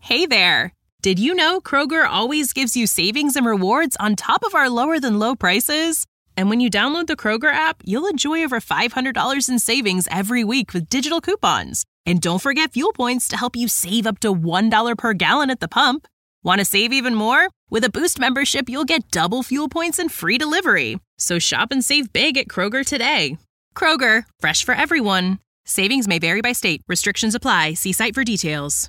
Hey there! Did you know Kroger always gives you savings and rewards on top of our lower-than-low prices? And when you download the Kroger app, you'll enjoy over $500 in savings every week with digital coupons. And don't forget fuel points to help you save up to $1 per gallon at the pump. Want to save even more? With a Boost membership, you'll get double fuel points and free delivery. So shop and save big at Kroger today. Kroger, fresh for everyone. Savings may vary by state. Restrictions apply. See site for details.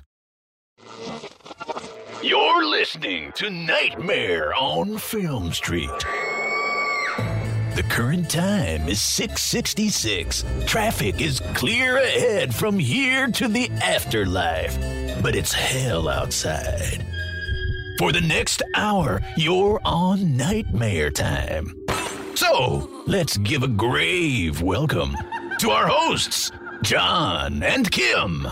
You're listening to Nightmare on Film Street. The current time is 6:66. Traffic is clear ahead from here to the afterlife, but it's hell outside. For the next hour, you're on Nightmare Time. So, let's give a grave welcome to our hosts, John and Kim.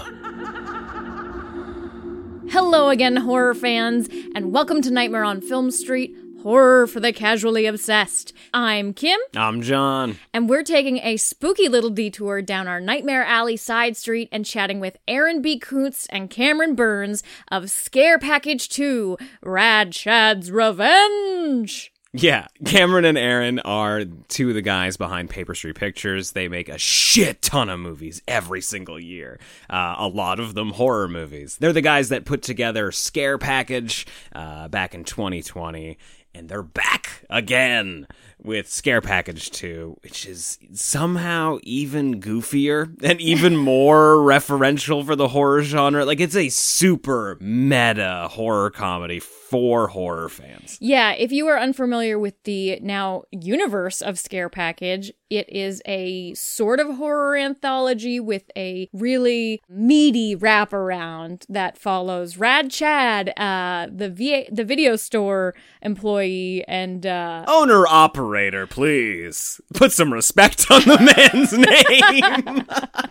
Hello again, horror fans, and welcome to Nightmare on Film Street, horror for the casually obsessed. I'm Kim. I'm John. And we're taking a spooky little detour down our Nightmare Alley side street and chatting with Aaron B. Kuntz and Cameron Burns of Scare Package 2, Rad Chad's Revenge. Yeah, Cameron and Aaron are two of the guys behind Paper Street Pictures. They make a shit ton of movies every single year. A lot of them horror movies. They're the guys that put together Scare Package back in 2020. And they're back again with Scare Package 2, which is somehow even goofier and even more referential for the horror genre. Like, it's a super meta horror comedy for horror fans. Yeah, if you are unfamiliar with the now universe of Scare Package, it is a sort of horror anthology with a really meaty wraparound that follows Rad Chad, the video store employee, and Owner-operator, please. Put some respect on the man's name.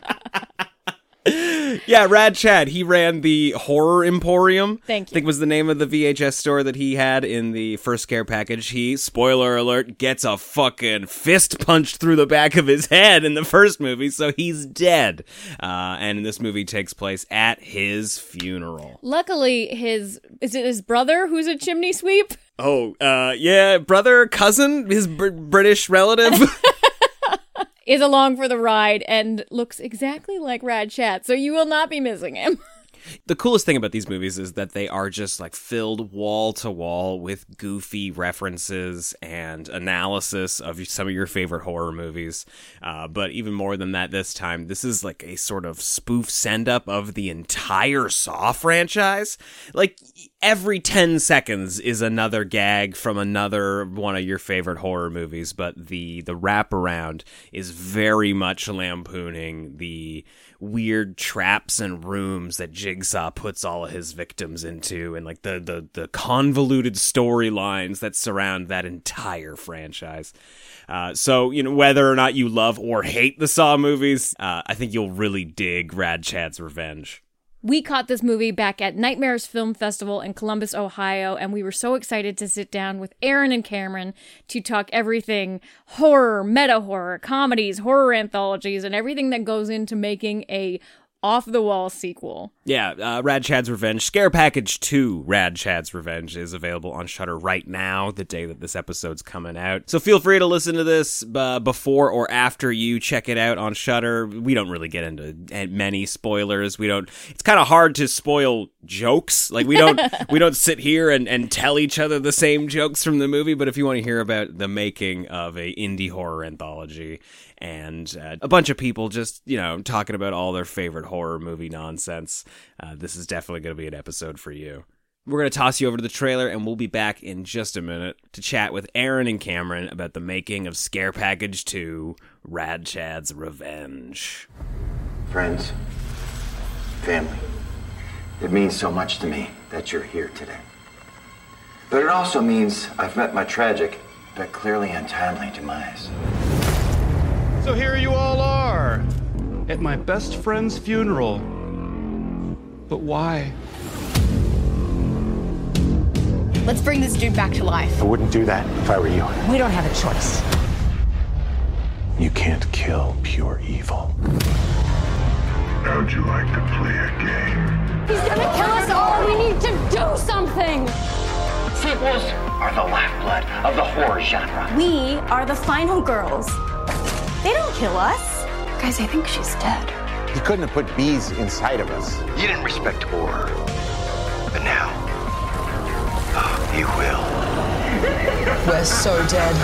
Yeah, Rad Chad, he ran the Horror Emporium. Thank you. I think was the name of the VHS store that he had in the first Scare Package. He, spoiler alert, gets a fucking fist punched through the back of his head in the first movie, so he's dead. And this movie takes place at his funeral. Luckily, is it his brother who's a chimney sweep? Oh, yeah, brother, cousin, his British relative. Is along for the ride and looks exactly like Rad Chad, so you will not be missing him. The coolest thing about these movies is that they are just like filled wall to wall with goofy references and analysis of some of your favorite horror movies. But even more than that this time, this is like a sort of spoof send-up of the entire Saw franchise. Like, every 10 seconds is another gag from another one of your favorite horror movies, but the wraparound is very much lampooning the weird traps and rooms that Jigsaw puts all of his victims into, and like the convoluted storylines that surround that entire franchise. So, you know, whether or not you love or hate the Saw movies, I think you'll really dig Rad Chad's Revenge. We caught this movie back at Nightmares Film Festival in Columbus, Ohio, and we were so excited to sit down with Aaron and Cameron to talk everything horror, meta-horror, comedies, horror anthologies, and everything that goes into making a off-the-wall sequel. Yeah, Rad Chad's Revenge. Scare Package 2, Rad Chad's Revenge, is available on Shudder right now, the day that this episode's coming out. So feel free to listen to this before or after you check it out on Shudder. We don't really get into many spoilers. It's kind of hard to spoil jokes. Like, we don't sit here and tell each other the same jokes from the movie, but if you want to hear about the making of a indie horror anthology and a bunch of people just, you know, talking about all their favorite horror movie nonsense, this is definitely going to be an episode for you. We're going to toss you over to the trailer, and we'll be back in just a minute to chat with Aaron and Cameron about the making of Scare Package 2, Rad Chad's Revenge. Friends, family, it means so much to me that you're here today. But it also means I've met my tragic, but clearly untimely demise. So here you all are, at my best friend's funeral. But why? Let's bring this dude back to life. I wouldn't do that if I were you. We don't have a choice. You can't kill pure evil. How'd you like to play a game? He's gonna kill us all. We need sequels are the lifeblood of the horror genre. We are the final girls. They don't kill us. Guys, I think she's dead. He couldn't have put bees inside of us. You didn't respect horror, but now, you will. We're so dead.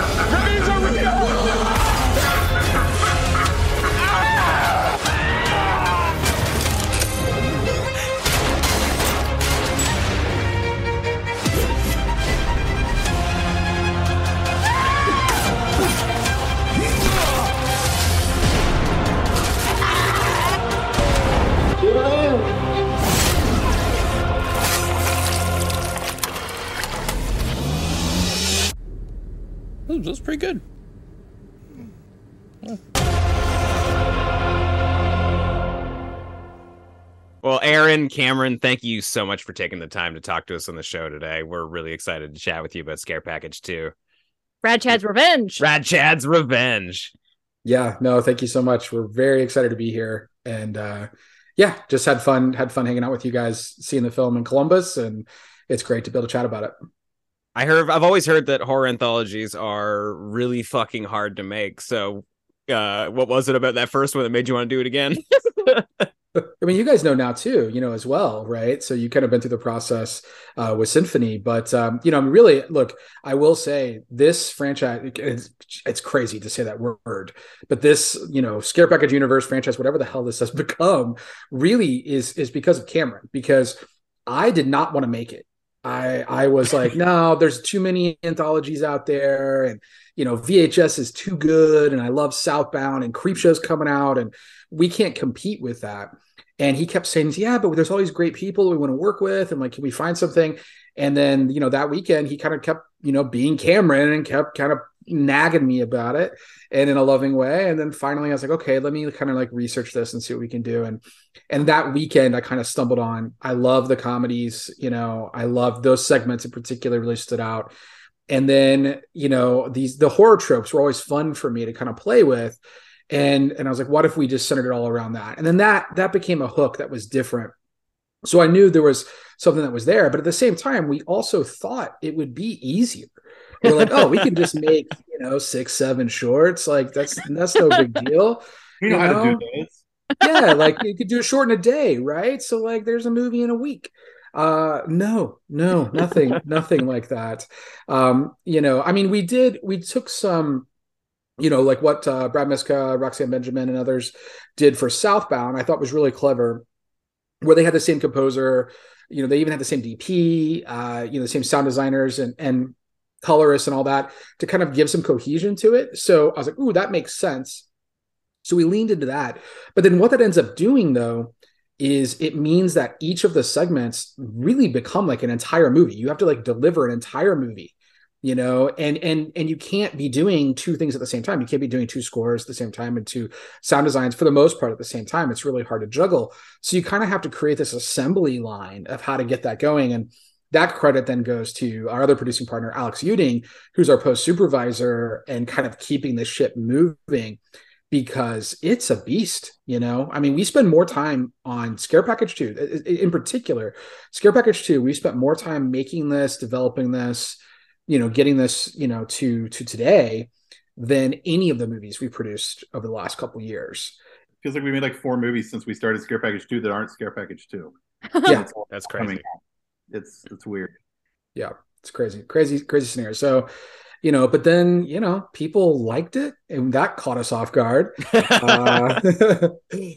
That's pretty good. Well, Aaron, Cameron, thank you so much for taking the time to talk to us on the show today. We're really excited to chat with you about Scare Package 2. Rad Chad's Revenge. Rad Chad's Revenge. Yeah, no, thank you so much. We're very excited to be here. And yeah, just had fun hanging out with you guys, seeing the film in Columbus, and it's great to be able to chat about it. I've always heard that horror anthologies are really fucking hard to make. So what was it about that first one that made you want to do it again? I mean, you guys know now too, as well, right? So you kind of been through the process with Symphony, but I mean, really, look, I will say this franchise, it's crazy to say that word, but this, Scare Package universe franchise, whatever the hell this has become, really is because of Cameron, because I did not want to make it. I was like, no, there's too many anthologies out there, and VHS is too good, and I love Southbound, and Creepshow's coming out, and we can't compete with that. And he kept saying, yeah, but there's all these great people we want to work with, and like, can we find something? And then that weekend he kind of kept being Cameron and kept kind of nagging me about it, and in a loving way. And then finally I was like, okay, let me kind of like research this and see what we can do. And that weekend I kind of stumbled on, I love the comedies, I love those segments in particular, really stood out. And then the horror tropes were always fun for me to kind of play with, and I was like, what if we just centered it all around that? And then that became a hook that was different. So I knew there was something that was there, but at the same time we also thought it would be easier. We're like, oh, we can just make 6-7 shorts, like that's no big deal. You know how to do this. Yeah, like you could do a short in a day, right? So like there's a movie in a week. No, nothing like that. I mean, we took some, like what Brad Miska, Roxanne Benjamin, and others did for Southbound, I thought was really clever, where they had the same composer, they even had the same DP, the same sound designers and colorists and all that, to kind of give some cohesion to it. So I was like, ooh, that makes sense. So we leaned into that. But then what that ends up doing, though, is it means that each of the segments really become like an entire movie. You have to like deliver an entire movie, and you can't be doing two things at the same time. You can't be doing two scores at the same time and two sound designs for the most part at the same time. It's really hard to juggle. So you kind of have to create this assembly line of how to get that going. And that credit then goes to our other producing partner, Alex Uding, who's our post supervisor and kind of keeping the ship moving, because it's a beast. I mean, we spend more time on Scare Package 2 in particular. Scare Package 2, we spent more time making this, developing this, getting this, to today than any of the movies we produced over the last couple of years. Feels like we made like 4 movies since we started Scare Package 2 that aren't Scare Package 2. Yeah, that's crazy. It's weird. Yeah, it's crazy scenario. So, but then, people liked it, and that caught us off guard. Some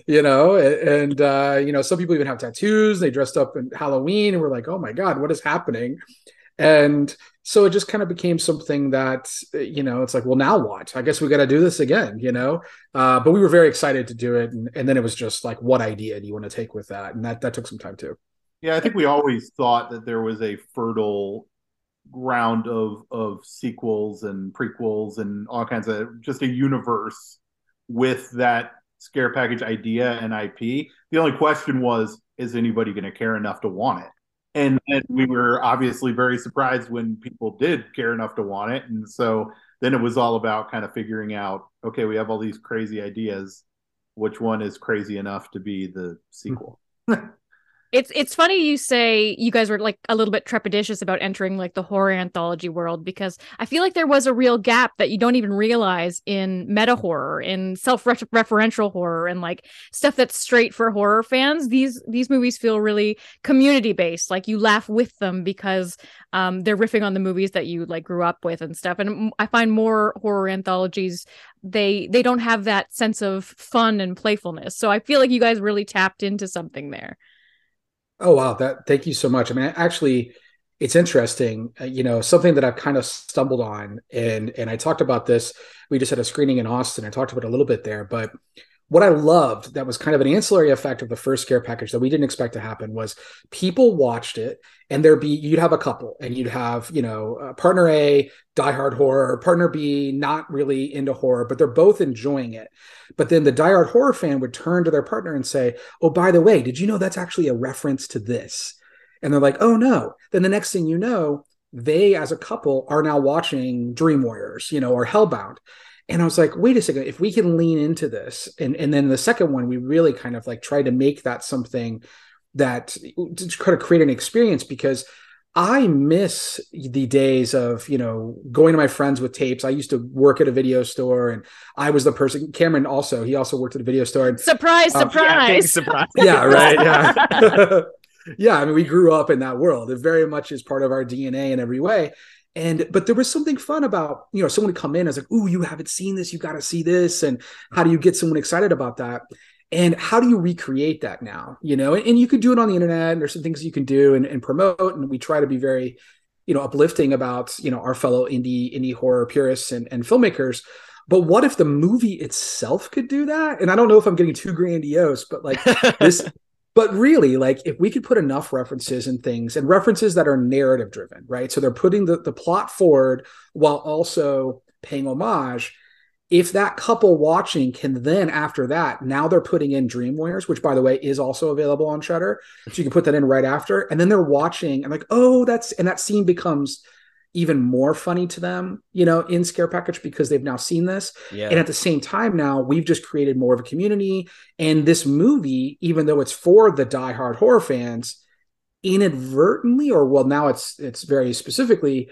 people even have tattoos. They dressed up in Halloween, and we're like, oh my God, what is happening? And so it just kind of became something that, it's like, well, now what? I guess we got to do this again, but we were very excited to do it. And then it was just like, what idea do you want to take with that? And that took some time too. Yeah, I think we always thought that there was a fertile ground of sequels and prequels and all kinds of just a universe with that Scare Package idea and IP. The only question was, is anybody going to care enough to want it? And we were obviously very surprised when people did care enough to want it. And so then it was all about kind of figuring out, okay, we have all these crazy ideas. Which one is crazy enough to be the sequel? It's funny you say you guys were like a little bit trepidatious about entering like the horror anthology world, because I feel like there was a real gap that you don't even realize in meta horror, in self-referential horror, and like stuff that's straight for horror fans. These movies feel really community based, like you laugh with them because they're riffing on the movies that you like grew up with and stuff. And I find more horror anthologies, they don't have that sense of fun and playfulness. So I feel like you guys really tapped into something there. Oh, wow. Thank you so much. I mean, actually, it's interesting, something that I've kind of stumbled on, and I talked about this. We just had a screening in Austin. I talked about it a little bit there, but what I loved that was kind of an ancillary effect of the first Scare Package that we didn't expect to happen was people watched it, and you'd have a couple, and you'd have, partner A, diehard horror, partner B, not really into horror, but they're both enjoying it. But then the diehard horror fan would turn to their partner and say, oh, by the way, did you know that's actually a reference to this? And they're like, oh no. Then the next thing you know, they as a couple are now watching Dream Warriors, or Hellbound. And I was like, wait a second, if we can lean into this. And then the second one, we really kind of like tried to make that something that to kind of create an experience, because I miss the days of, going to my friends with tapes. I used to work at a video store, and I was the person. Cameron he also worked at a video store. And, surprise. Yeah, big surprise. Yeah, right. Yeah. Yeah. I mean, we grew up in that world. It very much is part of our DNA in every way. But there was something fun about, someone would come in, I was like, ooh, you haven't seen this, you got to see this. And how do you get someone excited about that? And how do you recreate that now? And you can do it on the internet, and there's some things you can do and promote. And we try to be very, uplifting about, our fellow indie horror purists and filmmakers. But what if the movie itself could do that? And I don't know if I'm getting too grandiose, but like this. But really, like, if we could put enough references and things, and references that are narrative driven, right? So they're putting the plot forward while also paying homage. If that couple watching can then, after that, now they're putting in Dream Warriors, which, by the way, is also available on Shudder. So you can put that in right after. And then they're watching and like, oh, and that scene becomes even more funny to them, in Scare Package, because they've now seen this. Yeah. And at the same time, now we've just created more of a community. And this movie, even though it's for the diehard horror fans, inadvertently, or well, now it's very specifically,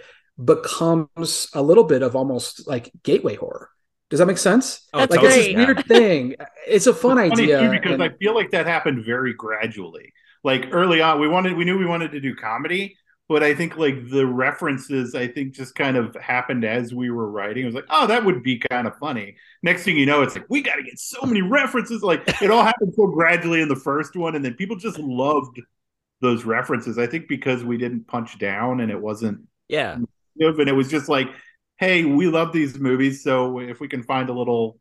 becomes a little bit of almost like gateway horror. Does that make sense? Oh, like, it's this weird thing. It's a fun idea. Too, because I feel like that happened very gradually. Like early on, we knew we wanted to do comedy. But I think like the references, I think just kind of happened as we were writing. It was like, oh, that would be kind of funny. Next thing you know, it's like, we got to get so many references. Like it all happened so gradually in the first one. And then people just loved those references. I think because we didn't punch down and it wasn't. Yeah. And it was just like, hey, we love these movies. So if we can find a little,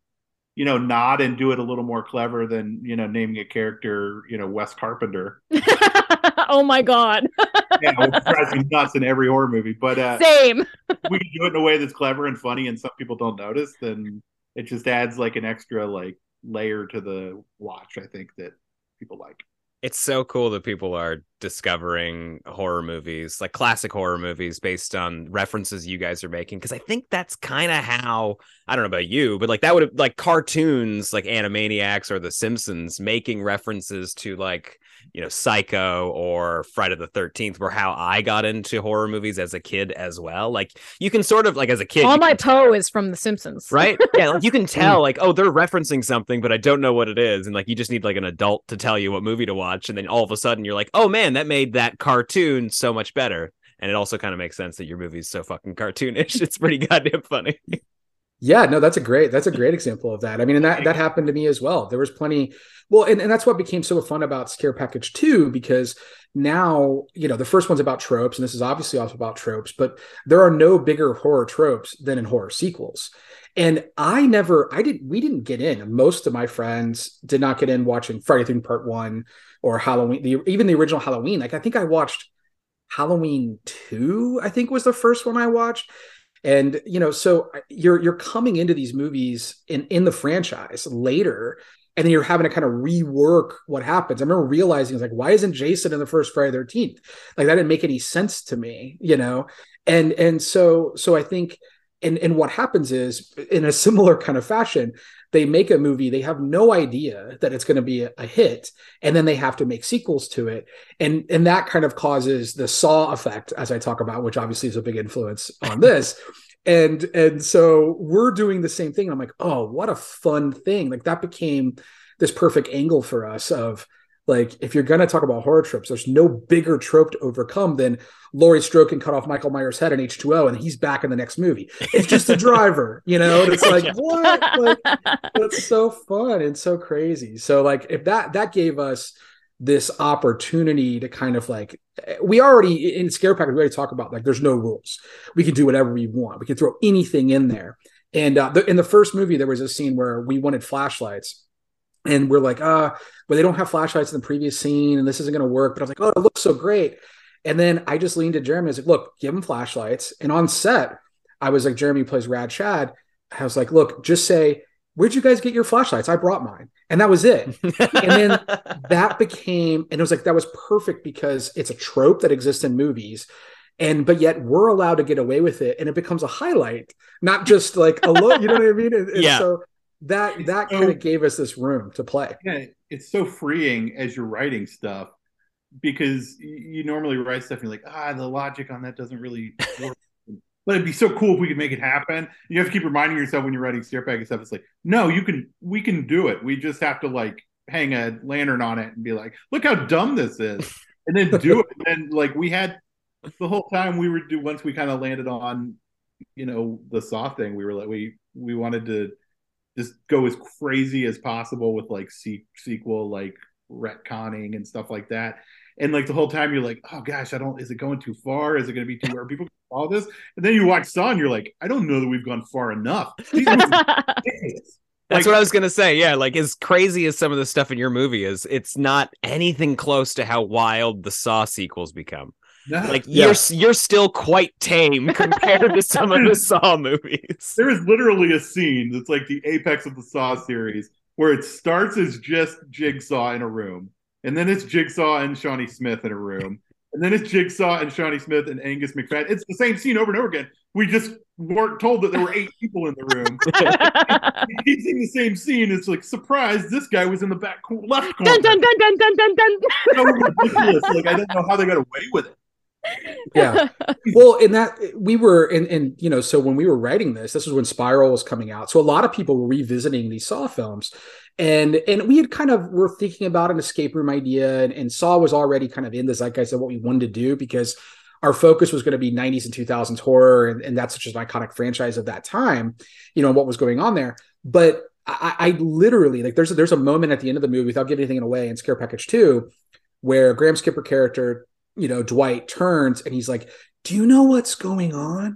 nod and do it a little more clever than, naming a character, Wes Carpenter. Oh my God. Yeah, it drives me nuts in every horror movie. But same. We can do it in a way that's clever and funny, and some people don't notice. Then it just adds like an extra like layer to the watch. I think that people like. It's so cool that people are discovering horror movies, like classic horror movies, based on references you guys are making. Because I think that's kind of how, I don't know about you, but like that would have, like cartoons like Animaniacs or The Simpsons making references to like, Psycho or Friday the 13th were how I got into horror movies as a kid as well. Like you can sort of like as a kid. All my Poe is from The Simpsons. Right? Yeah. Like you can tell like, oh, they're referencing something, but I don't know what it is. And like, you just need like an adult to tell you what movie to watch. And then all of a sudden you're like, oh man, that made that cartoon so much better. And it also kind of makes sense that your movie's so fucking cartoonish. It's pretty goddamn funny. Yeah, no, that's a great example of that. I mean, and that happened to me as well. There was plenty. Well, and that's what became so fun about Scare Package 2, because now, the first one's about tropes, and this is obviously also about tropes, but there are no bigger horror tropes than in horror sequels. And we didn't get in. Most of my friends did not get in watching Friday the 13th Part 1 or Halloween, even the original Halloween. Like I think I watched Halloween 2, I think was the first one I watched. And, so you're coming into these movies in the franchise later, and then you're having to kind of rework what happens. I remember realizing, like, why isn't Jason in the first Friday the 13th? Like, that didn't make any sense to me, And so I think, and what happens is, in a similar kind of fashion, they make a movie, they have no idea that it's going to be a hit, and then they have to make sequels to it, and that kind of causes the Saw effect, as I talk about, which obviously is a big influence on this. And so we're doing the same thing. I'm like, oh, what a fun thing. Like, that became this perfect angle for us of, like, if you're going to talk about horror tropes, there's no bigger trope to overcome than Laurie Strode can cut off Michael Myers' head in H2O and he's back in the next movie. It's just a driver, you know? And it's like, what? Like, that's so fun and so crazy. So, like, if that gave us this opportunity to kind of, like, we already, in Scare Package, we already talk about, like, there's no rules. We can do whatever we want. We can throw anything in there. And in the first movie, there was a scene where we wanted flashlights. And we're like, but they don't have flashlights in the previous scene, and this isn't going to work. But I was like, oh, it looks so great. And then I just leaned to Jeremy. I was like, look, give them flashlights. And on set, I was like, Jeremy plays Rad Chad. I was like, look, just say, where'd you guys get your flashlights? I brought mine. And that was it. And then that became, and it was like, that was perfect because it's a trope that exists in movies. But yet we're allowed to get away with it. And it becomes a highlight, not just like a look, you know what I mean? And yeah. So that kind of gave us this room to play. Yeah, it's so freeing as you're writing stuff, because you normally write stuff and you're like, the logic on that doesn't really work. But it'd be so cool if we could make it happen. You have to keep reminding yourself when you're writing Scare Package stuff. It's like, no, we can do it. We just have to, like, hang a lantern on it and be like, look how dumb this is, and then do it. And then, like, we had the whole time once we kind of landed on, you know, the Saw thing, we were like, we wanted to just go as crazy as possible with, like, sequel, like, retconning and stuff like that. And, like, the whole time you're like, oh gosh, is it going too far? Is it going to be too, are people all this? And then you watch Saw and you're like, I don't know that we've gone far enough. That's what I was going to say. Yeah. Like, as crazy as some of the stuff in your movie is, it's not anything close to how wild the Saw sequels become. No. Like, you're still quite tame compared to some of the Saw movies. There is literally a scene that's like the apex of the Saw series, where it starts as just Jigsaw in a room, and then it's Jigsaw and Shawnee Smith in a room, and then it's Jigsaw and Shawnee Smith and Angus McFadden. It's the same scene over and over again. We just weren't told that there were 8 people in the room. He's in the same scene. It's like, surprise, this guy was in the back left corner. Dun, dun, dun, dun, dun, dun, dun. So ridiculous. Like, I don't know how they got away with it. Yeah. Well, in that we were in, you know, so when we were writing this was when Spiral was coming out. So a lot of people were revisiting these Saw films, and we had kind of were thinking about an escape room idea, and Saw was already kind of in the zeitgeist of what we wanted to do, because our focus was going to be 90s and 2000s horror, and that's such an iconic franchise of that time, you know, what was going on there. But I literally, like, there's a moment at the end of the movie, without giving anything away, in Scare Package 2, where Graham Skipper character, you know, Dwight, turns and he's like, do you know what's going on?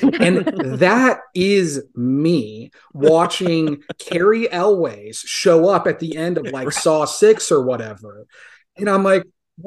And that is me watching Carrie Elways show up at the end of, like, Saw 6 or whatever. And I'm like,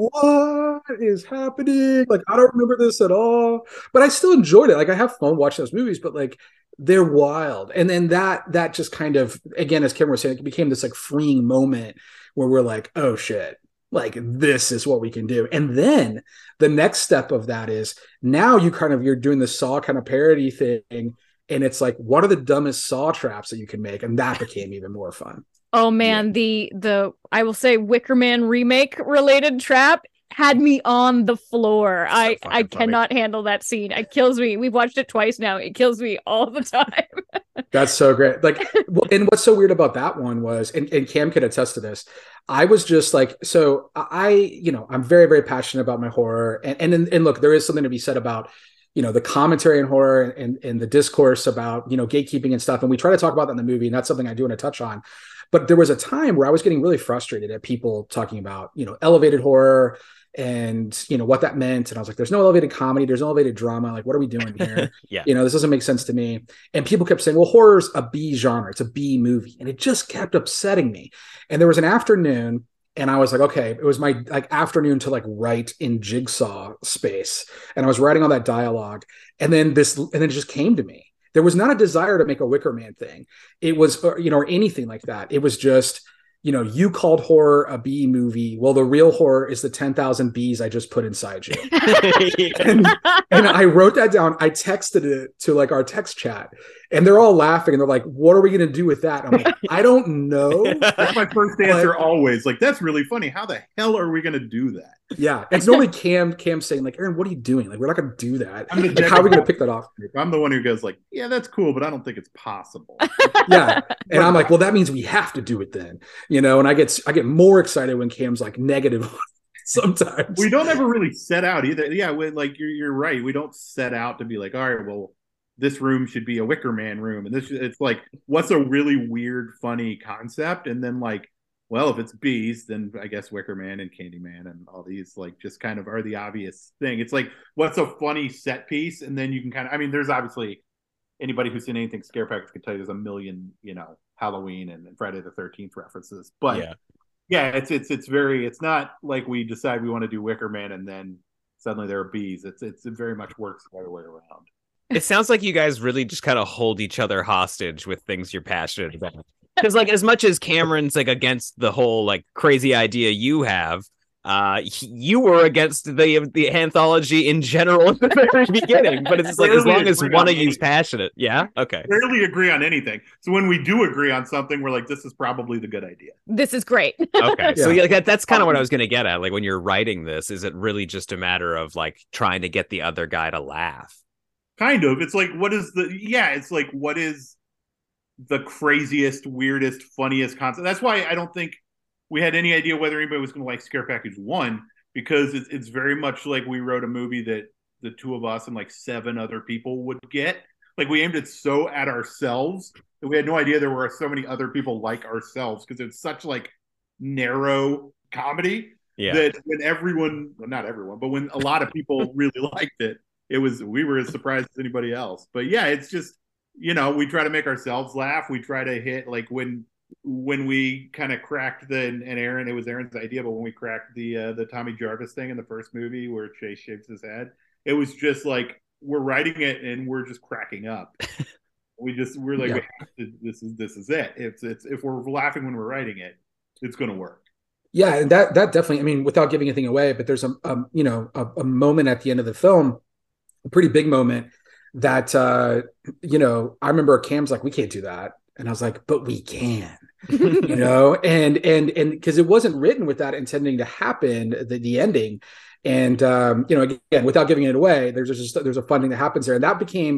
what is happening? Like, I don't remember this at all, but I still enjoyed it. Like, I have fun watching those movies, but, like, they're wild. And then that just kind of, again, as Cameron was saying, it became this, like, freeing moment where we're like, oh shit, like, this is what we can do. And then the next step of that is, now you're doing the Saw kind of parody thing, and it's like, what are the dumbest Saw traps that you can make? And that became even more fun. Oh man, the I will say Wicker Man remake related trap had me on the floor. I cannot handle that scene. It kills me. We've watched it twice now. It kills me all the time. That's so great. Like, and what's so weird about that one was, and Cam could attest to this, I was just like, so I'm very, very passionate about my horror. And look, there is something to be said about, you know, the commentary in horror and the discourse about, you know, gatekeeping and stuff. And we try to talk about that in the movie, and that's something I do want to touch on. But there was a time where I was getting really frustrated at people talking about, you know, elevated horror and, you know, what that meant. And I was like, there's no elevated comedy, there's no elevated drama. Like, what are we doing here? Yeah. You know, this doesn't make sense to me. And people kept saying, well, horror's a B genre, it's a B movie. And it just kept upsetting me. And there was an afternoon, and I was like, okay, it was my, like, afternoon to, like, write in Jigsaw space. And I was writing all that dialogue. And then it just came to me. There was not a desire to make a Wicker Man thing. It was, you know, or anything like that. It was just, you know, you called horror a B movie. Well, the real horror is the 10,000 Bs I just put inside you. and I wrote that down. I texted it to, like, our text chat. And they're all laughing and they're like, what are we going to do with that? I'm like, I don't know. That's my first answer always. Like, that's really funny. How the hell are we going to do that? Yeah. It's normally Cam saying like, Aaron, what are you doing? Like, we're not going to do that. Like, how are we going to pick that off? I'm the one who goes like, yeah, that's cool, but I don't think it's possible. Yeah. And I'm like, well, that means we have to do it then, and I get more excited when Cam's like negative sometimes. We don't ever really set out either. Yeah. Like you're right. We don't set out to be like, all right, well, this room should be a Wicker Man room. And it's like, what's a really weird, funny concept? And then like, well, if it's bees, then I guess Wicker Man and Candyman and all these like just kind of are the obvious thing. It's like, what's a funny set piece? And then you can kind of, I mean, there's obviously anybody who's seen anything Scare Package can tell you there's a million, Halloween and Friday the 13th references. But yeah, it's not like we decide we want to do Wicker Man and then suddenly there are bees. It very much works the other way around. It sounds like you guys really just kind of hold each other hostage with things you're passionate about. Because like as much as Cameron's like against the whole like crazy idea you have, you were against the anthology in general at the very beginning. But it's like as long as one of you's passionate, yeah, okay. Rarely agree on anything. So when we do agree on something, we're like, this is probably the good idea. This is great. Okay, so yeah, that's kind of what I was going to get at. Like when you're writing this, is it really just a matter of like trying to get the other guy to laugh? Kind of. It's like, what is the craziest, weirdest, funniest concept? That's why I don't think we had any idea whether anybody was going to like Scare Package 1, because it's very much like we wrote a movie that the two of us and like 7 other people would get. Like we aimed it so at ourselves that we had no idea there were so many other people like ourselves, because it's such like narrow comedy that when not everyone, but when a lot of people really liked it, we were as surprised as anybody else. But yeah, it's just, we try to make ourselves laugh. We try to hit like when we kind of cracked and Aaron, it was Aaron's idea, but when we cracked the Tommy Jarvis thing in the first movie where Chase shaves his head, it was just like, we're writing it and we're just cracking up. We're like, this is it. If we're laughing when we're writing it, it's going to work. Yeah. And that definitely, I mean, without giving anything away, but there's a moment at the end of the film, a pretty big moment that, I remember Cam's like, we can't do that. And I was like, but we can, and because it wasn't written with that intending to happen, the ending. And, again, without giving it away, there's a fun thing that happens there. And that became,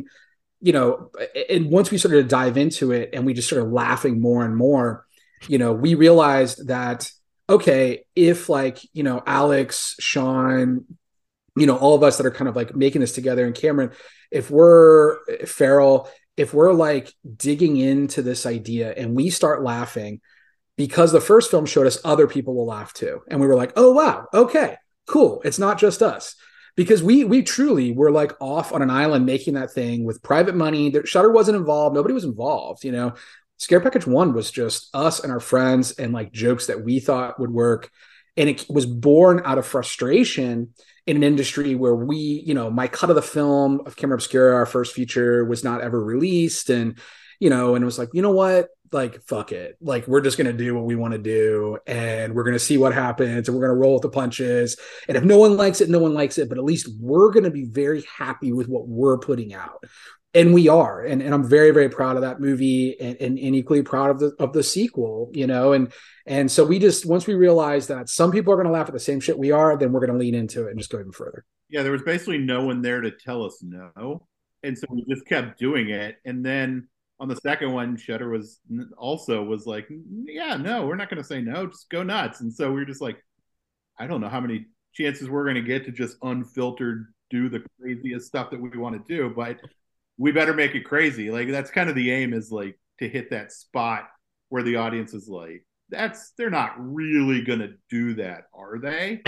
and once we started to dive into it and we just started laughing more and more, we realized that, okay, if like, Alex, Sean, all of us that are kind of like making this together, and Cameron, if we're Farrell, if we're like digging into this idea and we start laughing, because the first film showed us other people will laugh too. And we were like, oh, wow. Okay, cool. It's not just us, because we truly were like off on an island making that thing with private money. Shudder wasn't involved. Nobody was involved. Scare Package 1 was just us and our friends and like jokes that we thought would work. And it was born out of frustration in an industry where my cut of the film of Camera Obscura, our first feature, was not ever released. And, and it was like, you know what? Like, fuck it. Like, we're just going to do what we want to do. And we're going to see what happens. And we're going to roll with the punches. And if no one likes it, no one likes it. But at least we're going to be very happy with what we're putting out. And we are. And I'm very, very proud of that movie and equally proud of the sequel, And so we just, once we realized that some people are going to laugh at the same shit we are, then we're going to lean into it and just go even further. Yeah, there was basically no one there to tell us no. And so we just kept doing it. And then on the second one, Shudder was like, yeah, no, we're not going to say no, just go nuts. And so we were just like, I don't know how many chances we're going to get to just unfiltered do the craziest stuff that we want to do, but we better make it crazy. Like, that's kind of the aim, is like to hit that spot where the audience is like, they're not really gonna do that, are they?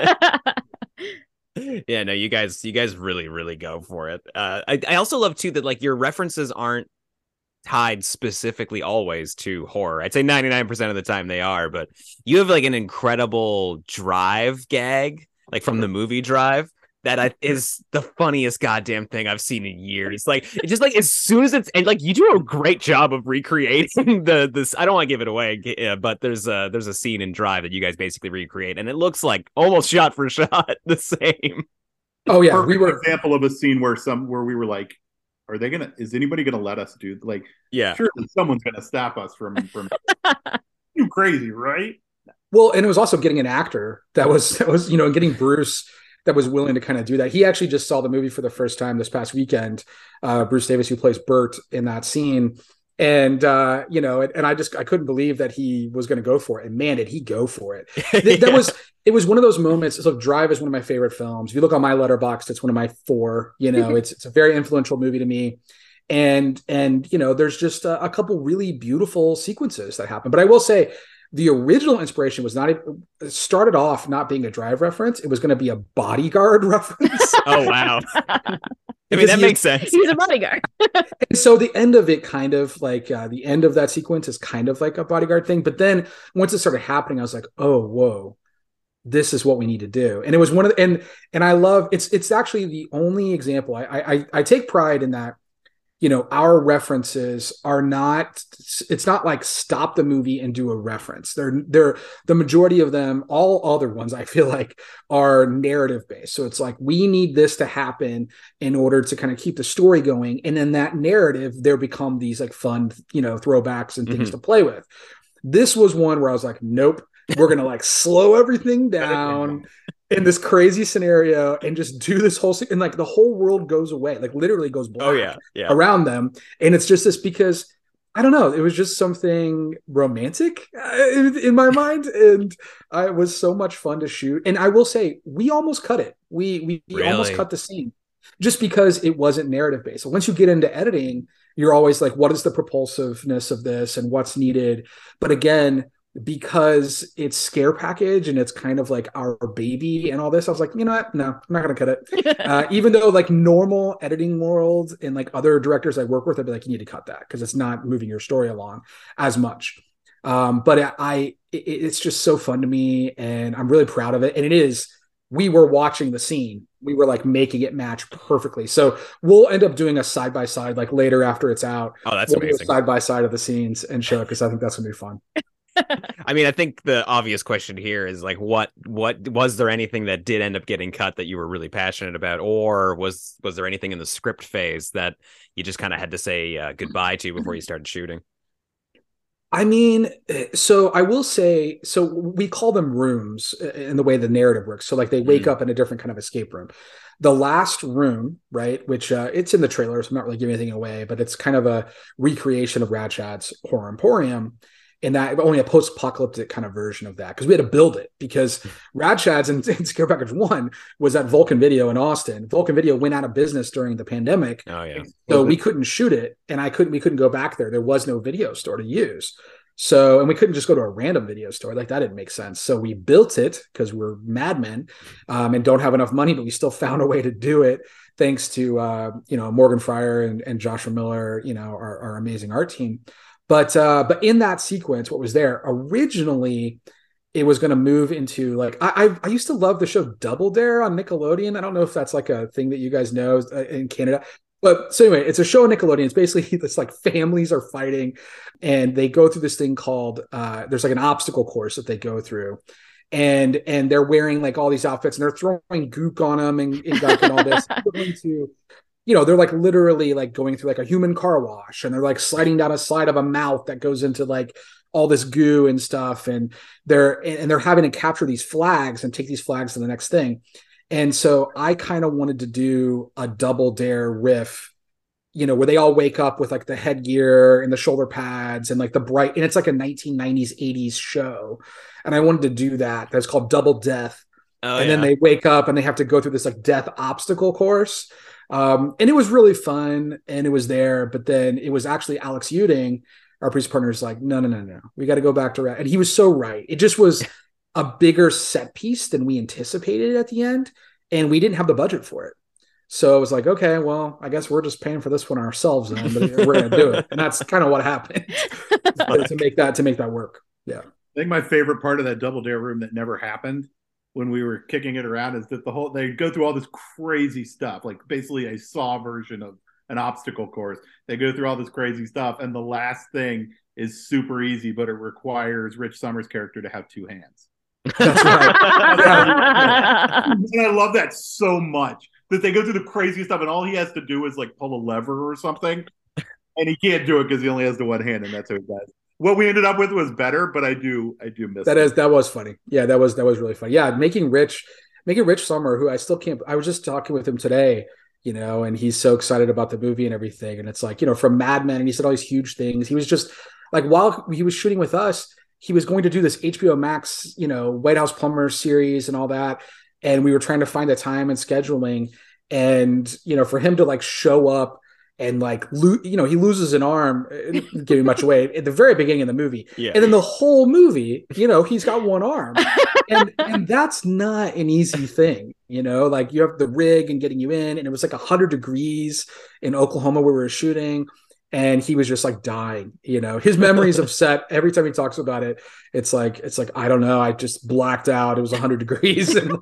Yeah, no, you guys really, really go for it. I also love too that like your references aren't tied specifically always to horror. I'd say 99% of the time they are, but you have like an incredible Drive gag, like from the movie Drive, that is the funniest goddamn thing I've seen in years. Like, it's just like, as soon as it's, and like, you do a great job of recreating this. I don't want to give it away, but there's a scene in Drive that you guys basically recreate, and it looks like almost shot for shot the same. Oh yeah, we were example of a scene where we were like, is anybody gonna let us do, like, Yeah. surely someone's gonna stop us from you crazy, right? Well, and it was also getting an actor that was getting Bruce that was willing to kind of do that. He actually just saw the movie for the first time this past weekend. Bruce Davis, who plays Bert in that scene. And and I couldn't believe that he was going to go for it. And man, did he go for it. It was one of those moments. So Drive is one of my favorite films. If you look on my Letterboxd, it's one of my 4. It's a very influential movie to me. And there's just a couple really beautiful sequences that happen. But I will say, the original inspiration was it started off not being a Drive reference. It was going to be a Bodyguard reference. Oh, wow. I mean, that makes sense. He's a bodyguard. And so the end of it kind of like the end of that sequence is kind of like a Bodyguard thing. But then once it started happening, I was like, oh, whoa, this is what we need to do. And it was one of the, and I love, it's actually the only example. I take pride in that. Our references are not, it's not like stop the movie and do a reference. They're the majority of them, all other ones I feel like are narrative based. So it's like, we need this to happen in order to kind of keep the story going. And in that narrative, there become these like fun, throwbacks and things to play with. This was one where I was like, nope, we're going to like slow everything down in this crazy scenario and just do this whole thing. And like the whole world goes away, like literally goes black around them. And it's just this because I don't know, it was just something romantic in my mind. And it was so much fun to shoot. And I will say, we almost cut it. We really? Almost cut the scene just because it wasn't narrative based. So once you get into editing, you're always like, what is the propulsiveness of this and what's needed? But again, because it's Scare Package and it's kind of like our baby and all this, I was like, you know what? No, I'm not going to cut it. Even though like normal editing world and like other directors I work with, I'd be like, you need to cut that because it's not moving your story along as much. But it's just so fun to me and I'm really proud of it. And we were watching the scene. We were like making it match perfectly. So we'll end up doing a side-by-side like later after it's out. Oh, that's amazing. Side-by-side of the scenes and show it because I think that's going to be fun. I mean, I think the obvious question here is like, what was there anything that did end up getting cut that you were really passionate about, or was there anything in the script phase that you just kind of had to say goodbye to before you started shooting? I mean, so I will say, so we call them rooms in the way the narrative works. So like they wake up in a different kind of escape room. The last room, right, which it's in the trailer, so I'm not really giving anything away, but it's kind of a recreation of Rad Chad's Horror Emporium. And that only a post-apocalyptic kind of version of that because we had to build it because Rad Chad's in Scare Package 1 was at Vulcan Video in Austin. Vulcan Video went out of business during the pandemic. Oh yeah. So we couldn't shoot it and we couldn't go back there. There was no video store to use. So, and we couldn't just go to a random video store. Like that didn't make sense. So we built it because we're madmen and don't have enough money, but we still found a way to do it thanks to, Morgan Fryer and Joshua Miller, our amazing art team. But in that sequence, what was there originally, it was going to move into like I used to love the show Double Dare on Nickelodeon. I don't know if that's like a thing that you guys know in Canada, but so anyway, it's a show on Nickelodeon. It's basically it's like families are fighting, and they go through this thing called there's like an obstacle course that they go through, and they're wearing like all these outfits and they're throwing goop on them and all this. They're like literally like going through like a human car wash and they're like sliding down a slide of a mouth that goes into like all this goo and stuff. And they're having to capture these flags and take these flags to the next thing. And so I kind of wanted to do a Double Dare riff, where they all wake up with like the headgear and the shoulder pads and like the bright, and it's like a 1990s, 80s show. And I wanted to do that. That's called Double Death. Then they wake up and they have to go through this like death obstacle course. And it was really fun and it was there, but then it was actually Alex Uding, our producer partner, is like, no. We got to go back to Rat. And he was so right. It just was a bigger set piece than we anticipated at the end. And we didn't have the budget for it. So it was like, okay, well, I guess we're just paying for this one ourselves then, but we're going to do it. And that's kind of what happened to make that work. Yeah. I think my favorite part of that Double Dare room that never happened when we were kicking it around is that they go through all this crazy stuff, like basically a Saw version of an obstacle course. They go through all this crazy stuff, and the last thing is super easy, but it requires Rich Summers' character to have two hands. That's right. And I love that so much. that they go through the craziest stuff, and all he has to do is like pull a lever or something, and he can't do it because he only has the one hand, and that's what he does. What we ended up with was better, but I do miss that was funny. Yeah, that was really funny. Yeah, making Rich Sommer, who I still can't. I was just talking with him today, and he's so excited about the movie and everything. And it's like, from Mad Men, and he said all these huge things. He was just like, while he was shooting with us, he was going to do this HBO Max, White House Plumbers series and all that. And we were trying to find the time and scheduling. And, for him to like show up and like, he loses an arm, giving much away at the very beginning of the movie. Yeah. And then the whole movie, he's got one arm. and that's not an easy thing, like you have the rig and getting you in, and it was like 100 degrees in Oklahoma where we were shooting. And he was just like dying, his memories of set. Every time he talks about it, it's like, I don't know. I just blacked out. It was 100 degrees. And,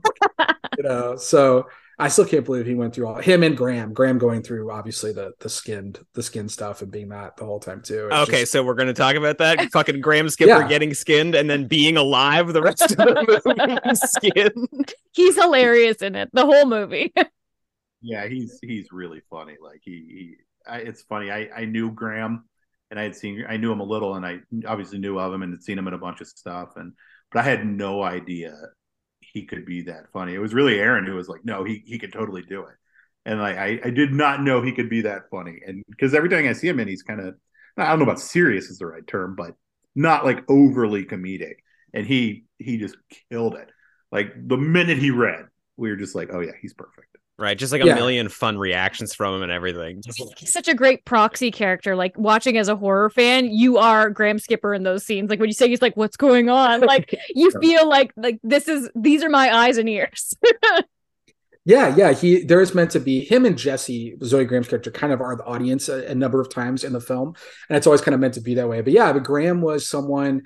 so I still can't believe he went through all him and Graham going through obviously the skin stuff and being that the whole time too. Okay. So we're going to talk about that. Fucking Graham Skipper getting skinned and then being alive the rest of the movie skinned. He's hilarious in it. The whole movie. Yeah. He's really funny. Like it's funny. I knew Graham, and I knew him a little, and I obviously knew of him and had seen him in a bunch of stuff, but I had no idea he could be that funny. It was really Aaron who was like, no, he could totally do it. And like, I did not know he could be that funny. And because every time I see him in, he's kind of, I don't know about serious is the right term, but not like overly comedic. And he just killed it. Like the minute he read, we were just like, oh yeah, he's perfect. Right, just like a million fun reactions from him and everything. He's such a great proxy character. Like watching as a horror fan, you are Graham Skipper in those scenes. Like when you say he's like, "What's going on?" Like you feel like these are my eyes and ears. Yeah. There is meant to be him and Jesse, Zoe Graham's character, kind of are the audience a number of times in the film, and it's always kind of meant to be that way. But Graham was someone.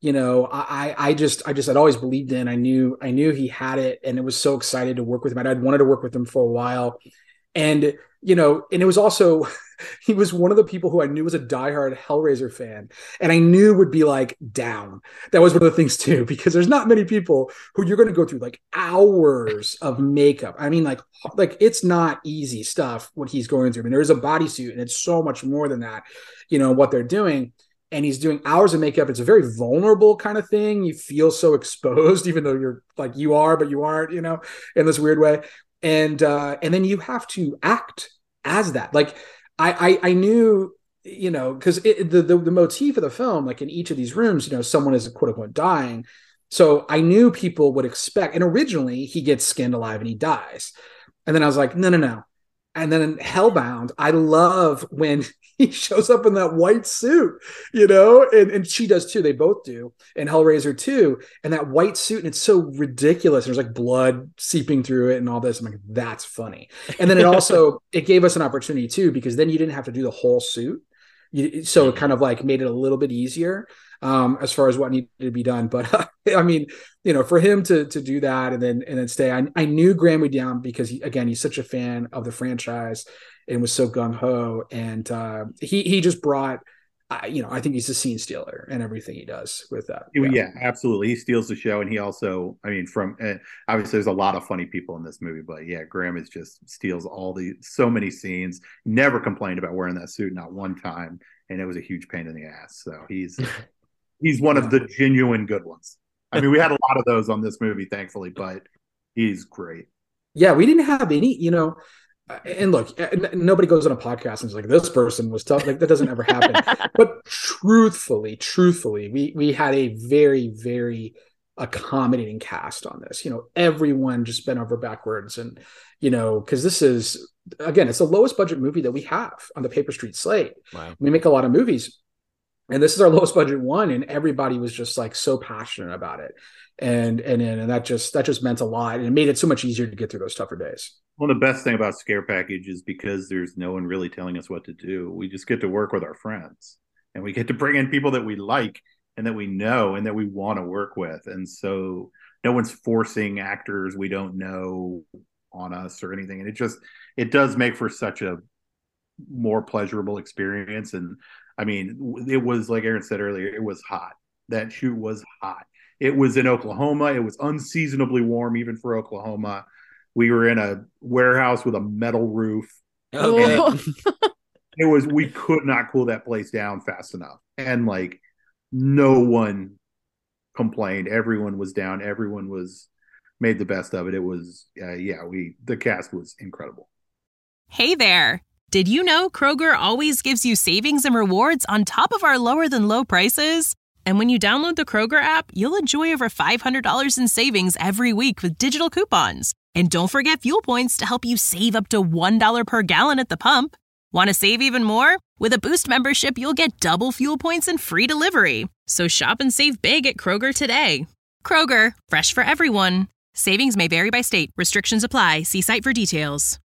I just had always believed in. I knew he had it, and it was so excited to work with him. I'd wanted to work with him for a while, and and it was also he was one of the people who I knew was a diehard Hellraiser fan, and I knew would be like down. That was one of the things too, because there's not many people who you're going to go through like hours of makeup. I mean, like it's not easy stuff what he's going through. I mean, there's a bodysuit, and it's so much more than that. What they're doing. And he's doing hours of makeup. It's a very vulnerable kind of thing. You feel so exposed, even though you're like you are, but you aren't, in this weird way. And then you have to act as that. Like I knew, because the motif of the film, like in each of these rooms, someone is quote unquote dying. So I knew people would expect. And originally he gets skinned alive and he dies. And then I was like, no. And then in Hellbound, I love when he shows up in that white suit, and she does too. They both do. And Hellraiser too. And that white suit, and it's so ridiculous. There's like blood seeping through it and all this. I'm like, that's funny. And then it gave us an opportunity too, because then you didn't have to do the whole suit. So it kind of like made it a little bit easier as far as what needed to be done. But I mean, for him to do that and then stay, I knew Graham would down because he's such a fan of the franchise and was so gung ho, and he just brought. I think he's a scene stealer and everything he does with that. Yeah, absolutely. He steals the show, and he also, from obviously there's a lot of funny people in this movie, but yeah, Graham is just steals so many scenes. Never complained about wearing that suit, not one time, and it was a huge pain in the ass. So he's one of the genuine good ones. I mean, we had a lot of those on this movie, thankfully, but he's great. Yeah, we didn't have any, and look, nobody goes on a podcast and is like, this person was tough. Like that doesn't ever happen. But truthfully, we had a very, very accommodating cast on this. Everyone just bent over backwards, and because this is, again, it's the lowest budget movie that we have on the Paper Street slate. Wow. We make a lot of movies, and this is our lowest budget one, and everybody was just like so passionate about it, and that just meant a lot, and it made it so much easier to get through those tougher days. Well, the best thing about Scare Package is because there's no one really telling us what to do. We just get to work with our friends, and we get to bring in people that we like and that we know and that we want to work with. And so no one's forcing actors we don't know on us or anything. And it does make for such a more pleasurable experience. And I mean, it was, like Aaron said earlier, it was hot. That shoot was hot. It was in Oklahoma. It was unseasonably warm even for Oklahoma. We were in a warehouse with a metal roof. Okay. We could not cool that place down fast enough. And like no one complained. Everyone was down. Everyone was made the best of it. It was, the cast was incredible. Hey there. Did you know Kroger always gives you savings and rewards on top of our lower than low prices? And when you download the Kroger app, you'll enjoy over $500 in savings every week with digital coupons. And don't forget fuel points to help you save up to $1 per gallon at the pump. Want to save even more? With a Boost membership, you'll get double fuel points and free delivery. So shop and save big at Kroger today. Kroger, fresh for everyone. Savings may vary by state. Restrictions apply. See site for details.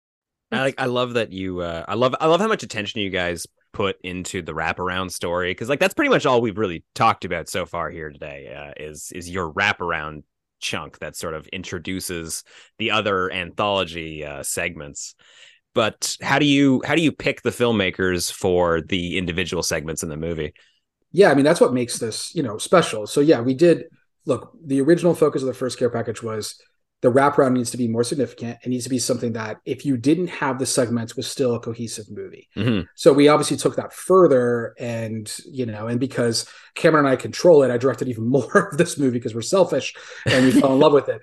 I love that you. I love how much attention you guys put into the wraparound story, because like that's pretty much all we've really talked about so far here today. Is your wraparound chunk that sort of introduces the other anthology segments. But how do you pick the filmmakers for the individual segments in the movie? Yeah, I mean, that's what makes this, special. So yeah, we did look, the original focus of the first care package was the wraparound needs to be more significant. It needs to be something that if you didn't have the segments was still a cohesive movie. Mm-hmm. So we obviously took that further and because Cameron and I control it, I directed even more of this movie because we're selfish and we fell in love with it.